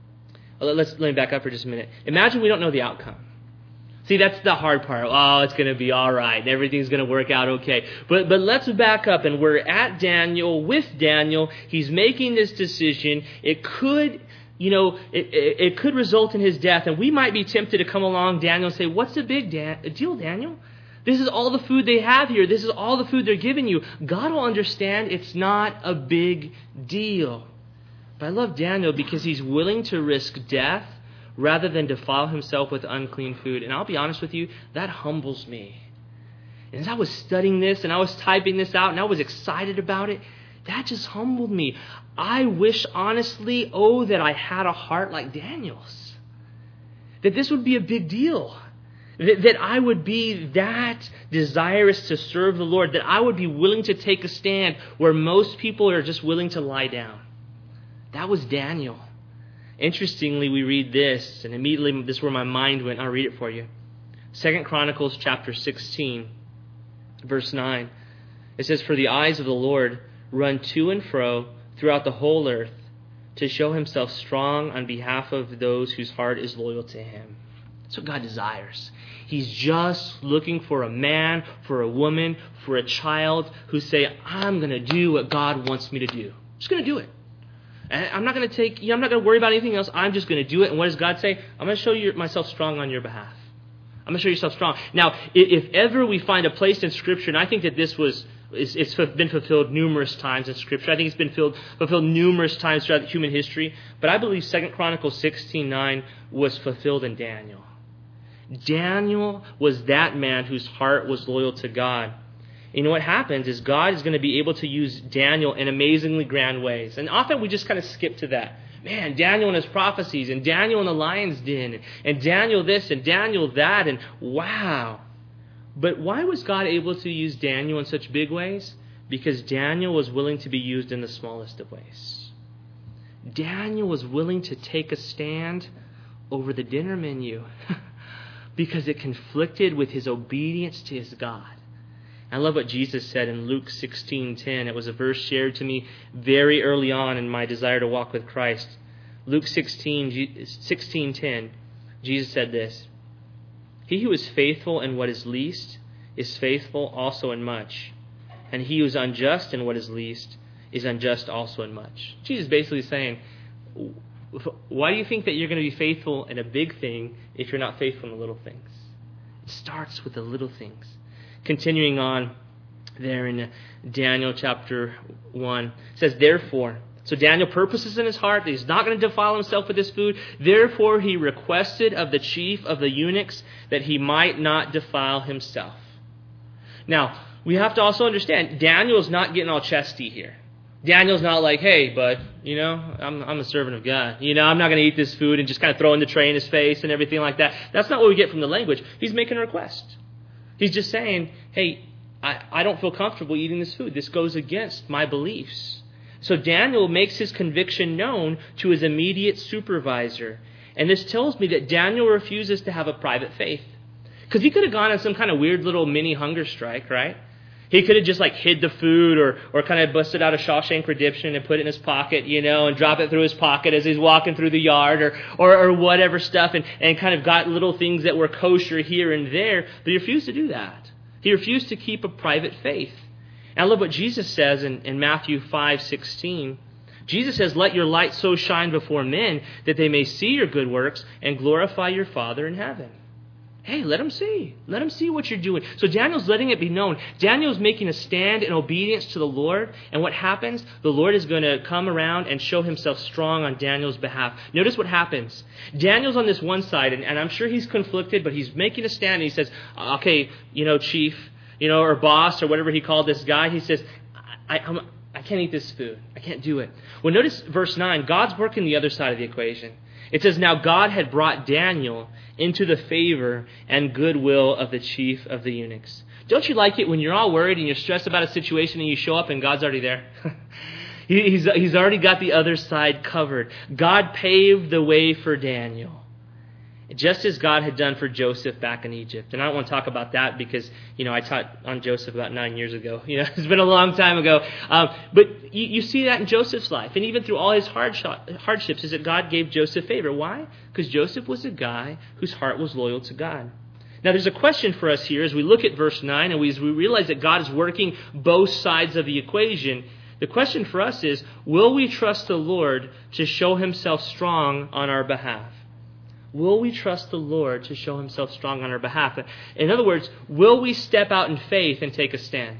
let's let me back up for just a minute. Imagine we don't know the outcome. See, that's the hard part. Oh, it's going to be all right, and everything's going to work out okay. But but let's back up, and we're at Daniel, with Daniel. He's making this decision. It could, you know, it, it, it could result in his death, and we might be tempted to come along, Daniel, and say, what's the big Dan- deal, Daniel? This is all the food they have here. This is all the food they're giving you. God will understand it's not a big deal. But I love Daniel because he's willing to risk death rather than defile himself with unclean food. And I'll be honest with you, that humbles me. And as I was studying this and I was typing this out and I was excited about it, that just humbled me. I wish honestly, oh, that I had a heart like Daniel's. That this would be a big deal. That, that I would be that desirous to serve the Lord. That I would be willing to take a stand where most people are just willing to lie down. That was Daniel. Interestingly, we read this, and immediately this is where my mind went. I'll read it for you. Second Chronicles chapter sixteen, verse nine. It says, "For the eyes of the Lord run to and fro throughout the whole earth to show himself strong on behalf of those whose heart is loyal to him." That's what God desires. He's just looking for a man, for a woman, for a child who say, I'm going to do what God wants me to do. I'm just going to do it. And I'm not going to take, I'm not going to worry about anything else. I'm just going to do it. And what does God say? I'm going to show you myself strong on your behalf. I'm going to show yourself strong. Now, if ever we find a place in Scripture, and I think that this was, it's been fulfilled numerous times in Scripture. I think it's been fulfilled, fulfilled numerous times throughout human history. But I believe Second Chronicles sixteen nine was fulfilled in Daniel. Daniel was that man whose heart was loyal to God. You know what happens is God is going to be able to use Daniel in amazingly grand ways. And often we just kind of skip to that. Man, Daniel and his prophecies, and Daniel in the lion's den, and Daniel this, and Daniel that, and wow. But why was God able to use Daniel in such big ways? Because Daniel was willing to be used in the smallest of ways. Daniel was willing to take a stand over the dinner menu because it conflicted with his obedience to his God. I love what Jesus said in Luke sixteen ten. It was a verse shared to me very early on in my desire to walk with Christ. Luke sixteen ten, Jesus said this, "He who is faithful in what is least is faithful also in much, and he who is unjust in what is least is unjust also in much." Jesus basically saying, why do you think that you're going to be faithful in a big thing if you're not faithful in the little things? It starts with the little things. Continuing on there in Daniel chapter one, it says, "Therefore," so Daniel purposes in his heart that he's not going to defile himself with this food. "Therefore he requested of the chief of the eunuchs that he might not defile himself." Now, we have to also understand, Daniel's not getting all chesty here. Daniel's not like, "Hey, bud, you know, I'm I'm a servant of God. You know, I'm not going to eat this food," and just kind of throwing the tray in his face and everything like that. That's not what we get from the language. He's making a request. He's just saying, hey, I, I don't feel comfortable eating this food. This goes against my beliefs. So Daniel makes his conviction known to his immediate supervisor. And this tells me that Daniel refuses to have a private faith. Because he could have gone on some kind of weird little mini hunger strike, right? He could have just like hid the food or or kind of busted out a Shawshank Redemption and put it in his pocket, you know, and drop it through his pocket as he's walking through the yard or or, or whatever stuff and, and kind of got little things that were kosher here and there. But he refused to do that. He refused to keep a private faith. And I love what Jesus says in, in Matthew five sixteen. Jesus says, "Let your light so shine before men that they may see your good works and glorify your Father in heaven." Hey, let them see. Let them see what you're doing. So Daniel's letting it be known. Daniel's making a stand in obedience to the Lord. And what happens? The Lord is going to come around and show himself strong on Daniel's behalf. Notice what happens. Daniel's on this one side, and, and I'm sure he's conflicted, but he's making a stand. And he says, okay, you know, chief, you know, or boss, or whatever he called this guy. He says, I, I'm, I can't eat this food. I can't do it. Well, notice verse nine. God's working the other side of the equation. It says, now God had brought Daniel into the favor and goodwill of the chief of the eunuchs. Don't you like it when you're all worried and you're stressed about a situation and you show up and God's already there? he's, he's already got the other side covered. God paved the way for Daniel, just as God had done for Joseph back in Egypt. And I don't want to talk about that because, you know, I taught on Joseph about nine years ago. You know, it's been a long time ago. Um, but you, you see that in Joseph's life. And even through all his hardships, is that God gave Joseph favor. Why? Because Joseph was a guy whose heart was loyal to God. Now, there's a question for us here as we look at verse nine and we, as we realize that God is working both sides of the equation. The question for us is, will we trust the Lord to show himself strong on our behalf? Will we trust the Lord to show himself strong on our behalf? In other words, will we step out in faith and take a stand?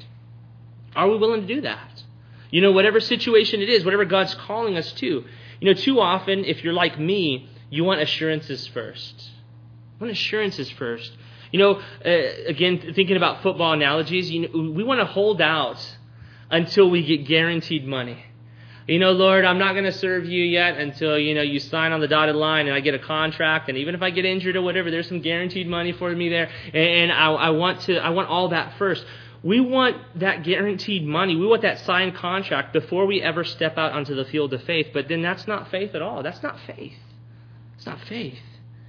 Are we willing to do that? You know, whatever situation it is, whatever God's calling us to. You know, too often, if you're like me, you want assurances first. You want assurances first. You know, uh, again, thinking about football analogies, you know, we want to hold out until we get guaranteed money. You know, Lord, I'm not going to serve you yet until, you know, you sign on the dotted line and I get a contract. And even if I get injured or whatever, there's some guaranteed money for me there. And I, I want to, I want all that first. We want that guaranteed money. We want that signed contract before we ever step out onto the field of faith. But then that's not faith at all. That's not faith. It's not faith.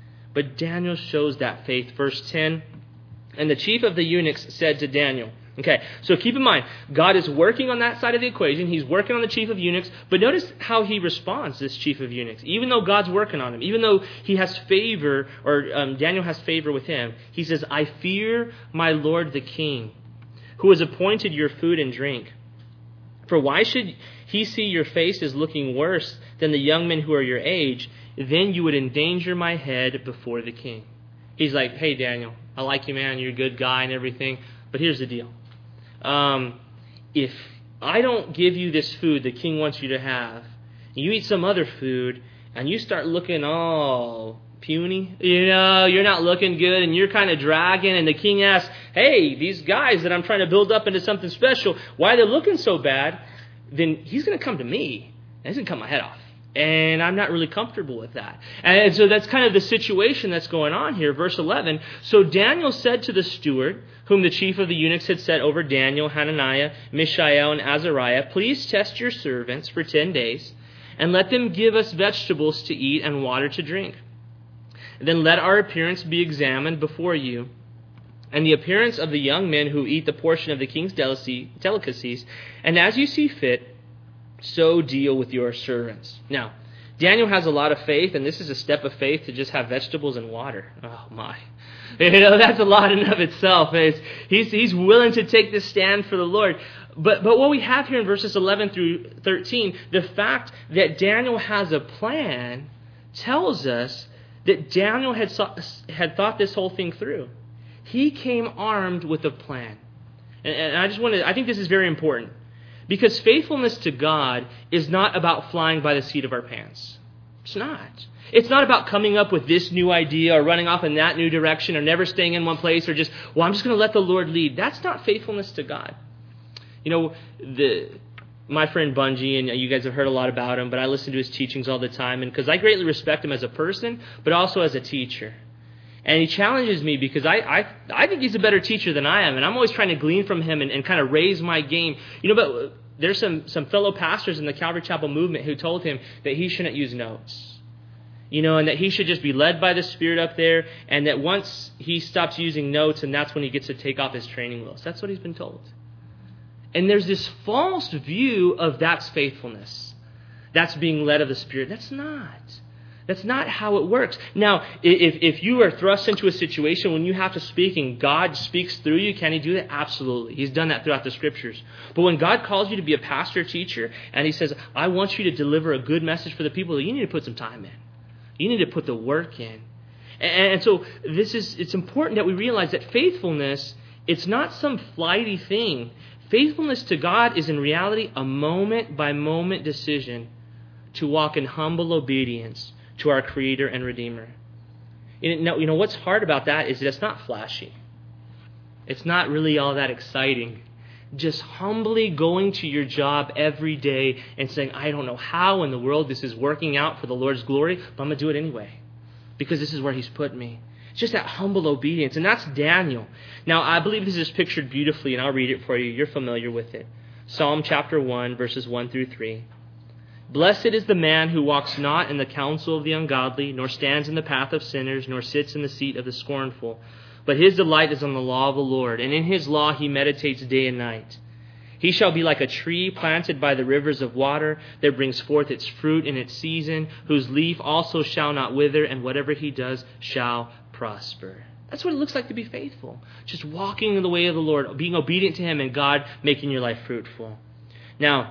But Daniel shows that faith. Verse ten, and the chief of the eunuchs said to Daniel, okay, so keep in mind, God is working on that side of the equation. He's working on the chief of eunuchs. But notice how he responds, this chief of eunuchs. Even though God's working on him, even though he has favor, or um, Daniel has favor with him, he says, I fear my lord the king, who has appointed your food and drink. For why should he see your face as looking worse than the young men who are your age? Then you would endanger my head before the king. He's like, hey, Daniel, I like you, man. You're a good guy and everything. But here's the deal. Um, if I don't give you this food the king wants you to have, and you eat some other food, and you start looking all puny, you know, you're not looking good, and you're kind of dragging, and the king asks, hey, these guys that I'm trying to build up into something special, why they're looking so bad, then he's going to come to me, and he's going to cut my head off. And I'm not really comfortable with that. And so that's kind of the situation that's going on here. Verse eleven, so Daniel said to the steward, whom the chief of the eunuchs had set over Daniel, Hananiah, Mishael, and Azariah, please test your servants for ten days, and let them give us vegetables to eat and water to drink. Then let our appearance be examined before you, and the appearance of the young men who eat the portion of the king's delicacies, and as you see fit, so deal with your servants. Now, Daniel has a lot of faith, and this is a step of faith to just have vegetables and water. Oh, my. You know, that's a lot in and of itself. It's, he's, he's willing to take this stand for the Lord. But, but what we have here in verses eleven through thirteen, the fact that Daniel has a plan tells us that Daniel had, saw, had thought this whole thing through. He came armed with a plan. And, and I just want to, I think this is very important. Because faithfulness to God is not about flying by the seat of our pants. It's not. It's not about coming up with this new idea or running off in that new direction or never staying in one place or just, well, I'm just going to let the Lord lead. That's not faithfulness to God. You know, the my friend Bungie, and you guys have heard a lot about him, but I listen to his teachings all the time, and because I greatly respect him as a person, but also as a teacher. And he challenges me because I, I I think he's a better teacher than I am. And I'm always trying to glean from him and, and kind of raise my game. You know, but there's some, some fellow pastors in the Calvary Chapel movement who told him that he shouldn't use notes. You know, and that he should just be led by the Spirit up there. And that once he stops using notes, and that's when he gets to take off his training wheels. That's what he's been told. And there's this false view of that's faithfulness. That's being led of the Spirit. That's not. That's not how it works. Now, if, if you are thrust into a situation when you have to speak and God speaks through you, can He do that? Absolutely. He's done that throughout the Scriptures. But when God calls you to be a pastor, teacher, and He says, I want you to deliver a good message for the people, you need to put some time in. You need to put the work in. And, and so this is, it's important that we realize that faithfulness, it's not some flighty thing. Faithfulness to God is in reality a moment-by-moment decision to walk in humble obedience to our Creator and Redeemer. You know, you know what's hard about that is that it's not flashy. It's not really all that exciting. just humbly going to your job every day and saying, I don't know how in the world this is working out for the Lord's glory, but I'm going to do it anyway because this is where He's put me. It's just that humble obedience, and that's Daniel. Now, I believe this is pictured beautifully, and I'll read it for you. You're familiar with it. Psalm chapter one, verses one through three. Blessed is the man who walks not in the counsel of the ungodly, nor stands in the path of sinners, nor sits in the seat of the scornful. But his delight is on the law of the Lord, and in His law he meditates day and night. He shall be like a tree planted by the rivers of water, that brings forth its fruit in its season, whose leaf also shall not wither, and whatever he does shall prosper. That's what it looks like to be faithful. Just walking in the way of the Lord, being obedient to Him, and God making your life fruitful. Now,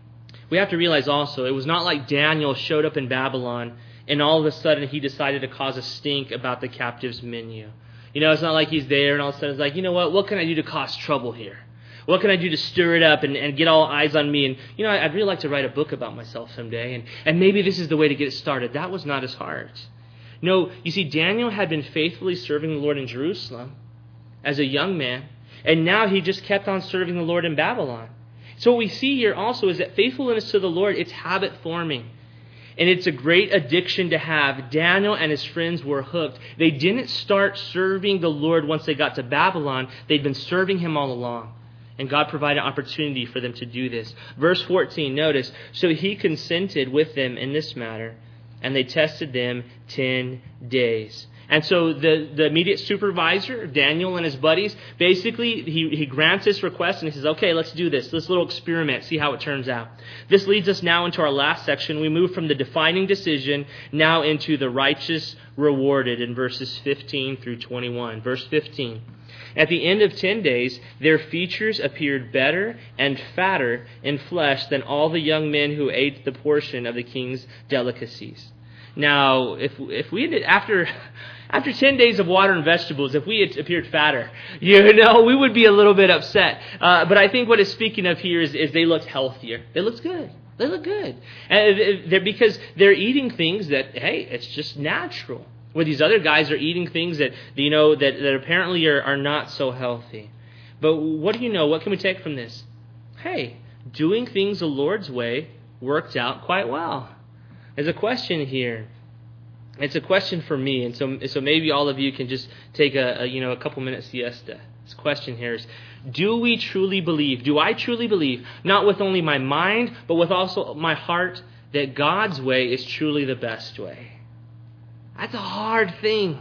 we have to realize also, it was not like Daniel showed up in Babylon and all of a sudden he decided to cause a stink about the captive's menu. You know, it's not like he's there and all of a sudden it's like, you know what, what can I do to cause trouble here? What can I do to stir it up and, and get all eyes on me? And, you know, I'd really like to write a book about myself someday, and, and maybe this is the way to get it started. That was not his heart. No, you see, Daniel had been faithfully serving the Lord in Jerusalem as a young man, and now he just kept on serving the Lord in Babylon. So what we see here also is that faithfulness to the Lord, it's habit forming. And it's a great addiction to have. Daniel and his friends were hooked. They didn't start serving the Lord once they got to Babylon. They'd been serving Him all along. And God provided opportunity for them to do this. Verse fourteen, notice, so He consented with them in this matter, and they tested them ten days. And so the, the immediate supervisor, Daniel and his buddies, basically he, he grants this request and he says, okay, let's do this, this little experiment, see how it turns out. This leads us now into our last section. We move from the defining decision now into the righteous rewarded in verses fifteen through twenty-one. Verse fifteen. At the end of ten days, their features appeared better and fatter in flesh than all the young men who ate the portion of the king's delicacies. Now, if if we did after after ten days of water and vegetables, if we had appeared fatter, you know, we would be a little bit upset. Uh, but I think what it's speaking of here is, is they looked healthier. They looked good. They look good, and they're because they're eating things that, hey, it's just natural. Where these other guys are eating things that, you know, that, that apparently are, are not so healthy. But what do you know? What can we take from this? Hey, doing things the Lord's way worked out quite well. There's a question here. It's a question for me, and so so maybe all of you can just take a, a you know a couple minute siesta. This question here is: do we truly believe? Do I truly believe, not with only my mind, but with also my heart, that God's way is truly the best way? That's a hard thing.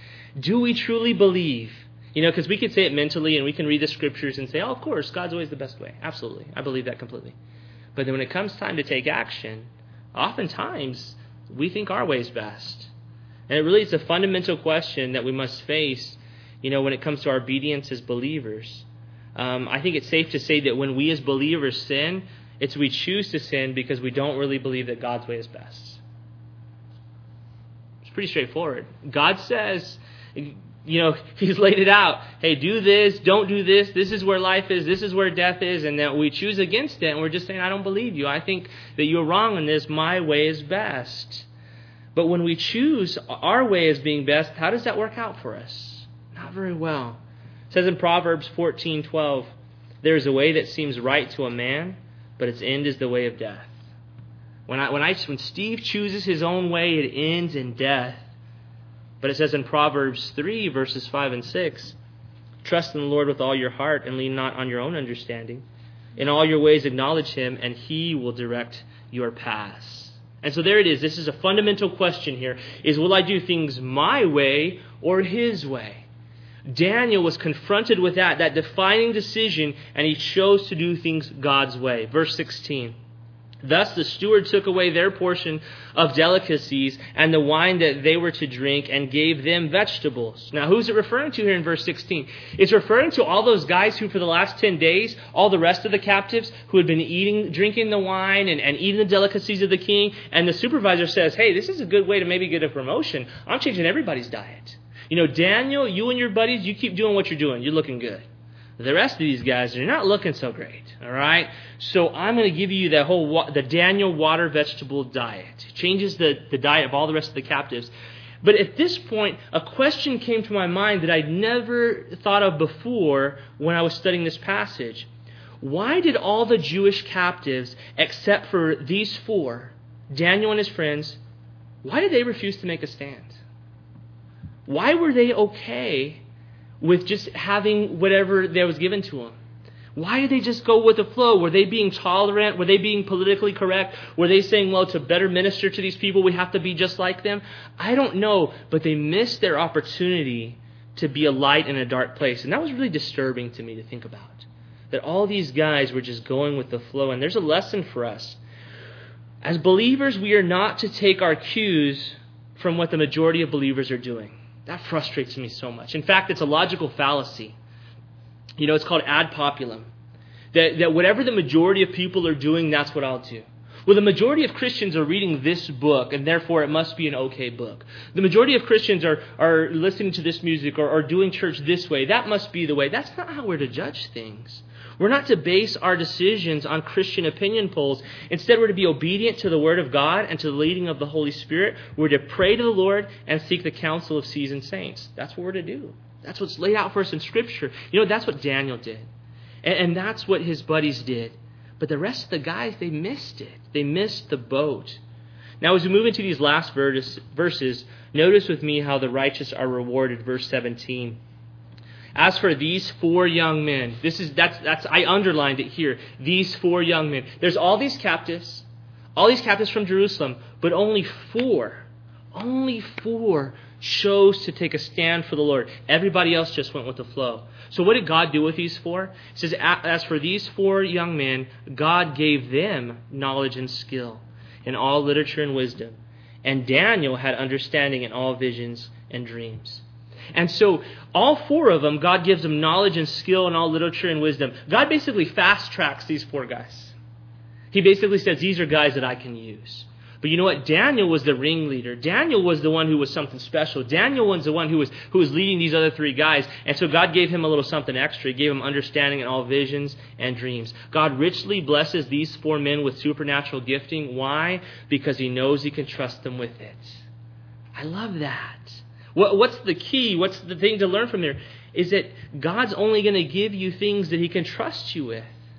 Do we truly believe? You know, because we could say it mentally, and we can read the scriptures and say, "Oh, of course, God's way is the best way." Absolutely, I believe that completely. But then when it comes time to take action, oftentimes we think our way is best. And it really is a fundamental question that we must face, you know, when it comes to our obedience as believers. Um, I think it's safe to say that when we as believers sin, it's we choose to sin because we don't really believe that God's way is best. It's pretty straightforward. God says, you know, He's laid it out. Hey, do this, don't do this. This is where life is. This is where death is. And that we choose against it. And we're just saying, I don't believe you. I think that you're wrong in this. My way is best. But when we choose our way as being best, how does that work out for us? Not very well. It says in Proverbs fourteen twelve, there is a way that seems right to a man, but its end is the way of death. When I when I when Steve chooses his own way, it ends in death. But it says in Proverbs three, verses five and six, trust in the Lord with all your heart and lean not on your own understanding. In all your ways acknowledge Him, and He will direct your paths. And so there it is. This is a fundamental question here, is will I do things my way or His way? Daniel was confronted with that, that defining decision, and he chose to do things God's way. Verse sixteen. Thus the steward took away their portion of delicacies and the wine that they were to drink and gave them vegetables. Now, who's it referring to here in verse sixteen? It's referring to all those guys who for the last ten days, all the rest of the captives who had been eating, drinking the wine and, and eating the delicacies of the king. And the supervisor says, hey, this is a good way to maybe get a promotion. I'm changing everybody's diet. You know, Daniel, you and your buddies, you keep doing what you're doing. You're looking good. The rest of these guys, they're not looking so great, all right? So I'm going to give you the whole wa- the Daniel water vegetable diet. It changes the, the diet of all the rest of the captives. But at this point, a question came to my mind that I'd never thought of before when I was studying this passage. why did all the Jewish captives, except for these four, Daniel and his friends, why did they refuse to make a stand? Why were they okay with just having whatever that was given to them? Why did they just go with the flow? Were they being tolerant? Were they being politically correct? Were they saying, well, to better minister to these people, we have to be just like them? I don't know, but they missed their opportunity to be a light in a dark place. And that was really disturbing to me to think about. That all these guys were just going with the flow. And there's a lesson for us. As believers, we are not to take our cues from what the majority of believers are doing. That frustrates me so much. In fact, it's a logical fallacy. You know, it's called ad populum. That, that whatever the majority of people are doing, that's what I'll do. Well, the majority of Christians are reading this book, and therefore it must be an okay book. The majority of Christians are, are listening to this music or are doing church this way. That must be the way. That's not how we're to judge things. We're not to base our decisions on Christian opinion polls. Instead, we're to be obedient to the Word of God and to the leading of the Holy Spirit. We're to pray to the Lord and seek the counsel of seasoned saints. That's what we're to do. That's what's laid out for us in Scripture. You know, that's what Daniel did. And, and that's what his buddies did. But the rest of the guys, they missed it. They missed the boat. Now, as we move into these last verses, notice with me how the righteous are rewarded. Verse seventeen. As for these four young men, this is that's that's I underlined it here. These four young men. There's all these captives, all these captives from Jerusalem, but only four, only four chose to take a stand for the Lord. Everybody else just went with the flow. So what did God do with these four? It says, as for these four young men, God gave them knowledge and skill in all literature and wisdom. And Daniel had understanding in all visions and dreams. And so all four of them, God gives them knowledge and skill in all literature and wisdom. God basically fast tracks these four guys. He basically says, these are guys that I can use. But you know what? Daniel was the ringleader. Daniel was the one who was something special. Daniel was the one who was who was leading these other three guys. And so God gave him a little something extra. He gave him understanding in all visions and dreams. God richly blesses these four men with supernatural gifting. Why? Because he knows he can trust them with it. I love that. What, what's the key? What's the thing to learn from there? Is that God's only going to give you things that he can trust you with.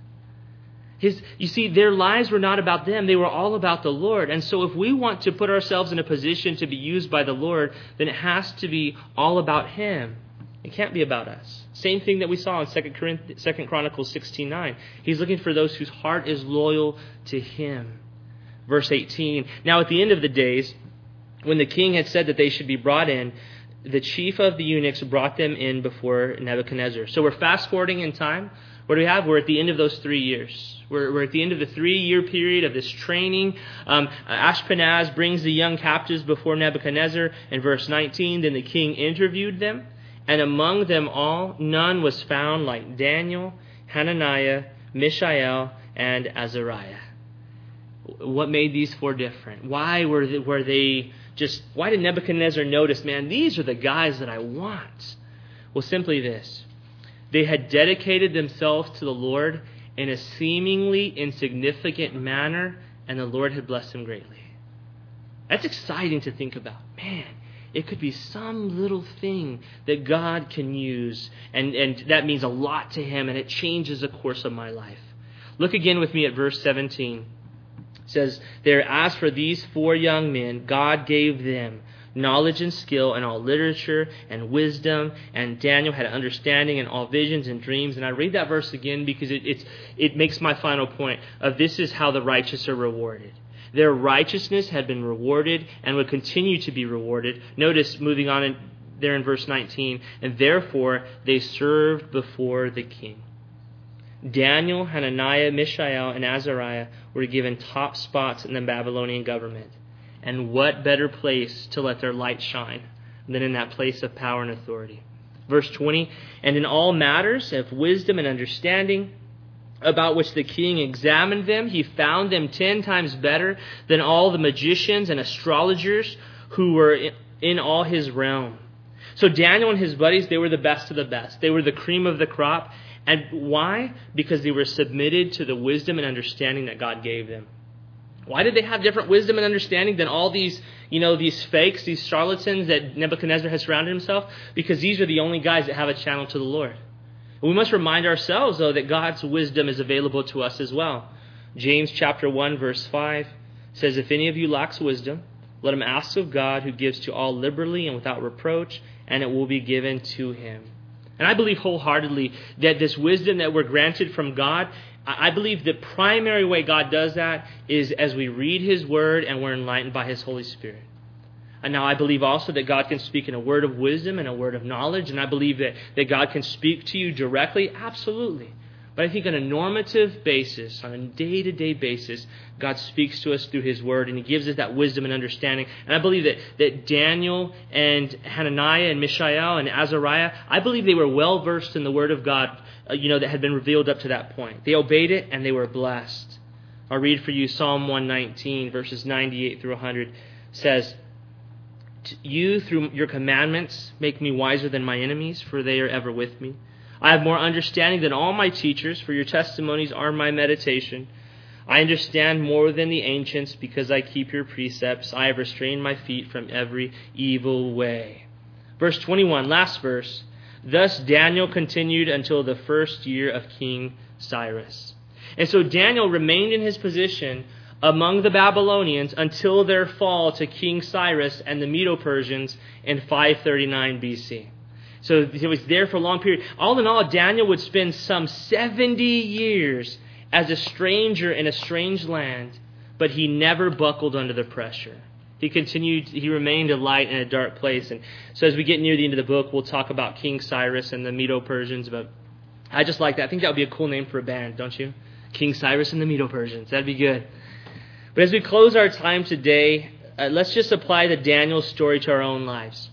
His, you see, their lives were not about them. They were all about the Lord. And so if we want to put ourselves in a position to be used by the Lord, then it has to be all about him. It can't be about us. Same thing that we saw in Second Chronicles sixteen nine. He's looking for those whose heart is loyal to him. Verse eighteen. Now at the end of the days, when the king had said that they should be brought in, the chief of the eunuchs brought them in before Nebuchadnezzar. So we're fast forwarding in time. What do we have? We're at the end of those three years. We're, we're at the end of the three-year period of this training. Um, Ashpenaz brings the young captives before Nebuchadnezzar. In verse nineteen, then the king interviewed them, and among them all, none was found like Daniel, Hananiah, Mishael, and Azariah. What made these four different? Why were they, were they just, why did Nebuchadnezzar notice, man, these are the guys that I want? Well, simply this. They had dedicated themselves to the Lord in a seemingly insignificant manner, and the Lord had blessed them greatly. That's exciting to think about. Man, it could be some little thing that God can use, and, and that means a lot to him, and it changes the course of my life. Look again with me at verse seventeen. It says, there, as for these four young men, God gave them knowledge and skill in all literature and wisdom, and Daniel had understanding in all visions and dreams. And I read that verse again because it it's, it makes my final point of this is how the righteous are rewarded. Their righteousness had been rewarded and would continue to be rewarded. Notice, moving on in, there in verse nineteen, and therefore they served before the king. Daniel, Hananiah, Mishael, and Azariah were given top spots in the Babylonian government. And what better place to let their light shine than in that place of power and authority? Verse twenty, and in all matters of wisdom and understanding, about which the king examined them, he found them ten times better than all the magicians and astrologers who were in all his realm. So Daniel and his buddies, they were the best of the best. They were the cream of the crop. And why? Because they were submitted to the wisdom and understanding that God gave them. Why did they have different wisdom and understanding than all these, you know, these fakes, these charlatans that Nebuchadnezzar has surrounded himself? Because these are the only guys that have a channel to the Lord. We must remind ourselves, though, that God's wisdom is available to us as well. James chapter one, verse five says, "If any of you lacks wisdom, let him ask of God, who gives to all liberally and without reproach, and it will be given to him." And I believe wholeheartedly that this wisdom that we're granted from God, I believe the primary way God does that is as we read His Word and we're enlightened by His Holy Spirit. And now I believe also that God can speak in a word of wisdom and a word of knowledge, and I believe that, that God can speak to you directly, absolutely. But I think on a normative basis, on a day-to-day basis, God speaks to us through His Word, and He gives us that wisdom and understanding. And I believe that, that Daniel and Hananiah and Mishael and Azariah, I believe they were well-versed in the Word of God, uh, you know, that had been revealed up to that point. They obeyed it, and they were blessed. I'll read for you Psalm one nineteen, verses ninety-eight through one hundred, says, "You, through your commandments, make me wiser than my enemies, for they are ever with me. I have more understanding than all my teachers, for your testimonies are my meditation. I understand more than the ancients, because I keep your precepts. I have restrained my feet from every evil way." Verse twenty-one, last verse. "Thus Daniel continued until the first year of King Cyrus." And so Daniel remained in his position among the Babylonians until their fall to King Cyrus and the Medo-Persians in five thirty-nine B C. So he was there for a long period. All in all, Daniel would spend some seventy years as a stranger in a strange land, but he never buckled under the pressure. He continued, he remained a light in a dark place. And so as we get near the end of the book, we'll talk about King Cyrus and the Medo-Persians. But I just like that. I think that would be a cool name for a band, don't you? King Cyrus and the Medo-Persians. That'd be good. But as we close our time today, uh, let's just apply the Daniel story to our own lives.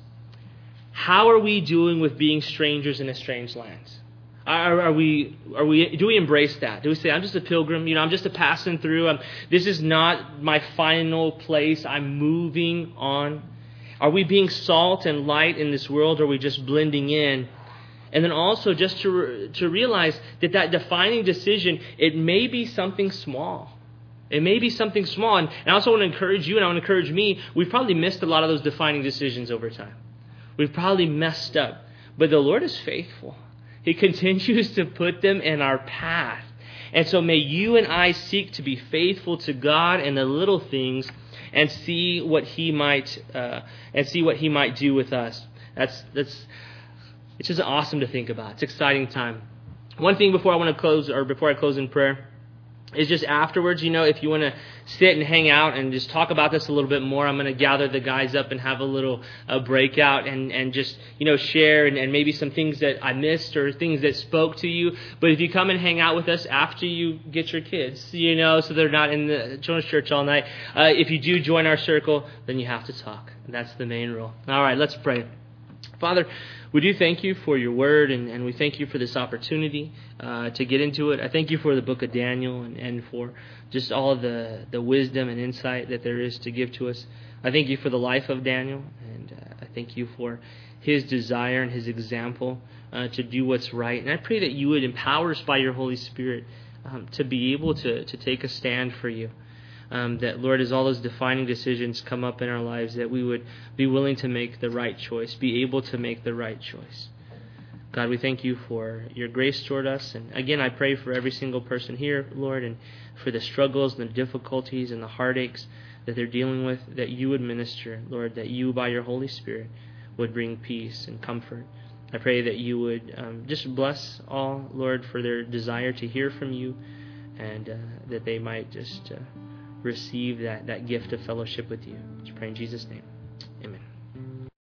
How are we doing with being strangers in a strange land? Are, are we? Are we? Do we embrace that? Do we say, "I'm just a pilgrim. You know, I'm just a passing through. I'm, this is not my final place. I'm moving on." Are we being salt and light in this world, or are we just blending in? And then also just to re, to realize that that defining decision, it may be something small. It may be something small. And, and I also want to encourage you, and I want to encourage me. We've probably missed a lot of those defining decisions over time. We've probably messed up. But the Lord is faithful. He continues to put them in our path. And so may you and I seek to be faithful to God in the little things and see what He might uh, and see what He might do with us. That's that's it's just awesome to think about. It's an exciting time. One thing before I want to close, or before I close in prayer, is just afterwards, you know, if you want to sit and hang out and just talk about this a little bit more, I'm going to gather the guys up and have a little uh, breakout and, and just, you know, share and, and maybe some things that I missed or things that spoke to you. But if you come and hang out with us after you get your kids, you know, so they're not in the children's church all night, uh, if you do join our circle, then you have to talk. And that's the main rule. All right, let's pray. Father, we do thank you for your word, and, and we thank you for this opportunity uh, to get into it. I thank you for the book of Daniel and, and for just all the, the wisdom and insight that there is to give to us. I thank you for the life of Daniel, and uh, I thank you for his desire and his example uh, to do what's right. And I pray that you would empower us by your Holy Spirit um, to be able to, to take a stand for you. Um, that, Lord, as all those defining decisions come up in our lives, that we would be willing to make the right choice, be able to make the right choice. God, we thank you for your grace toward us. And again, I pray for every single person here, Lord, and for the struggles and the difficulties and the heartaches that they're dealing with, that you would minister, Lord, that you, by your Holy Spirit, would bring peace and comfort. I pray that you would um, just bless all, Lord, for their desire to hear from you, and uh, that they might just Uh, receive that, that gift of fellowship with you. Just pray in Jesus' name. Amen.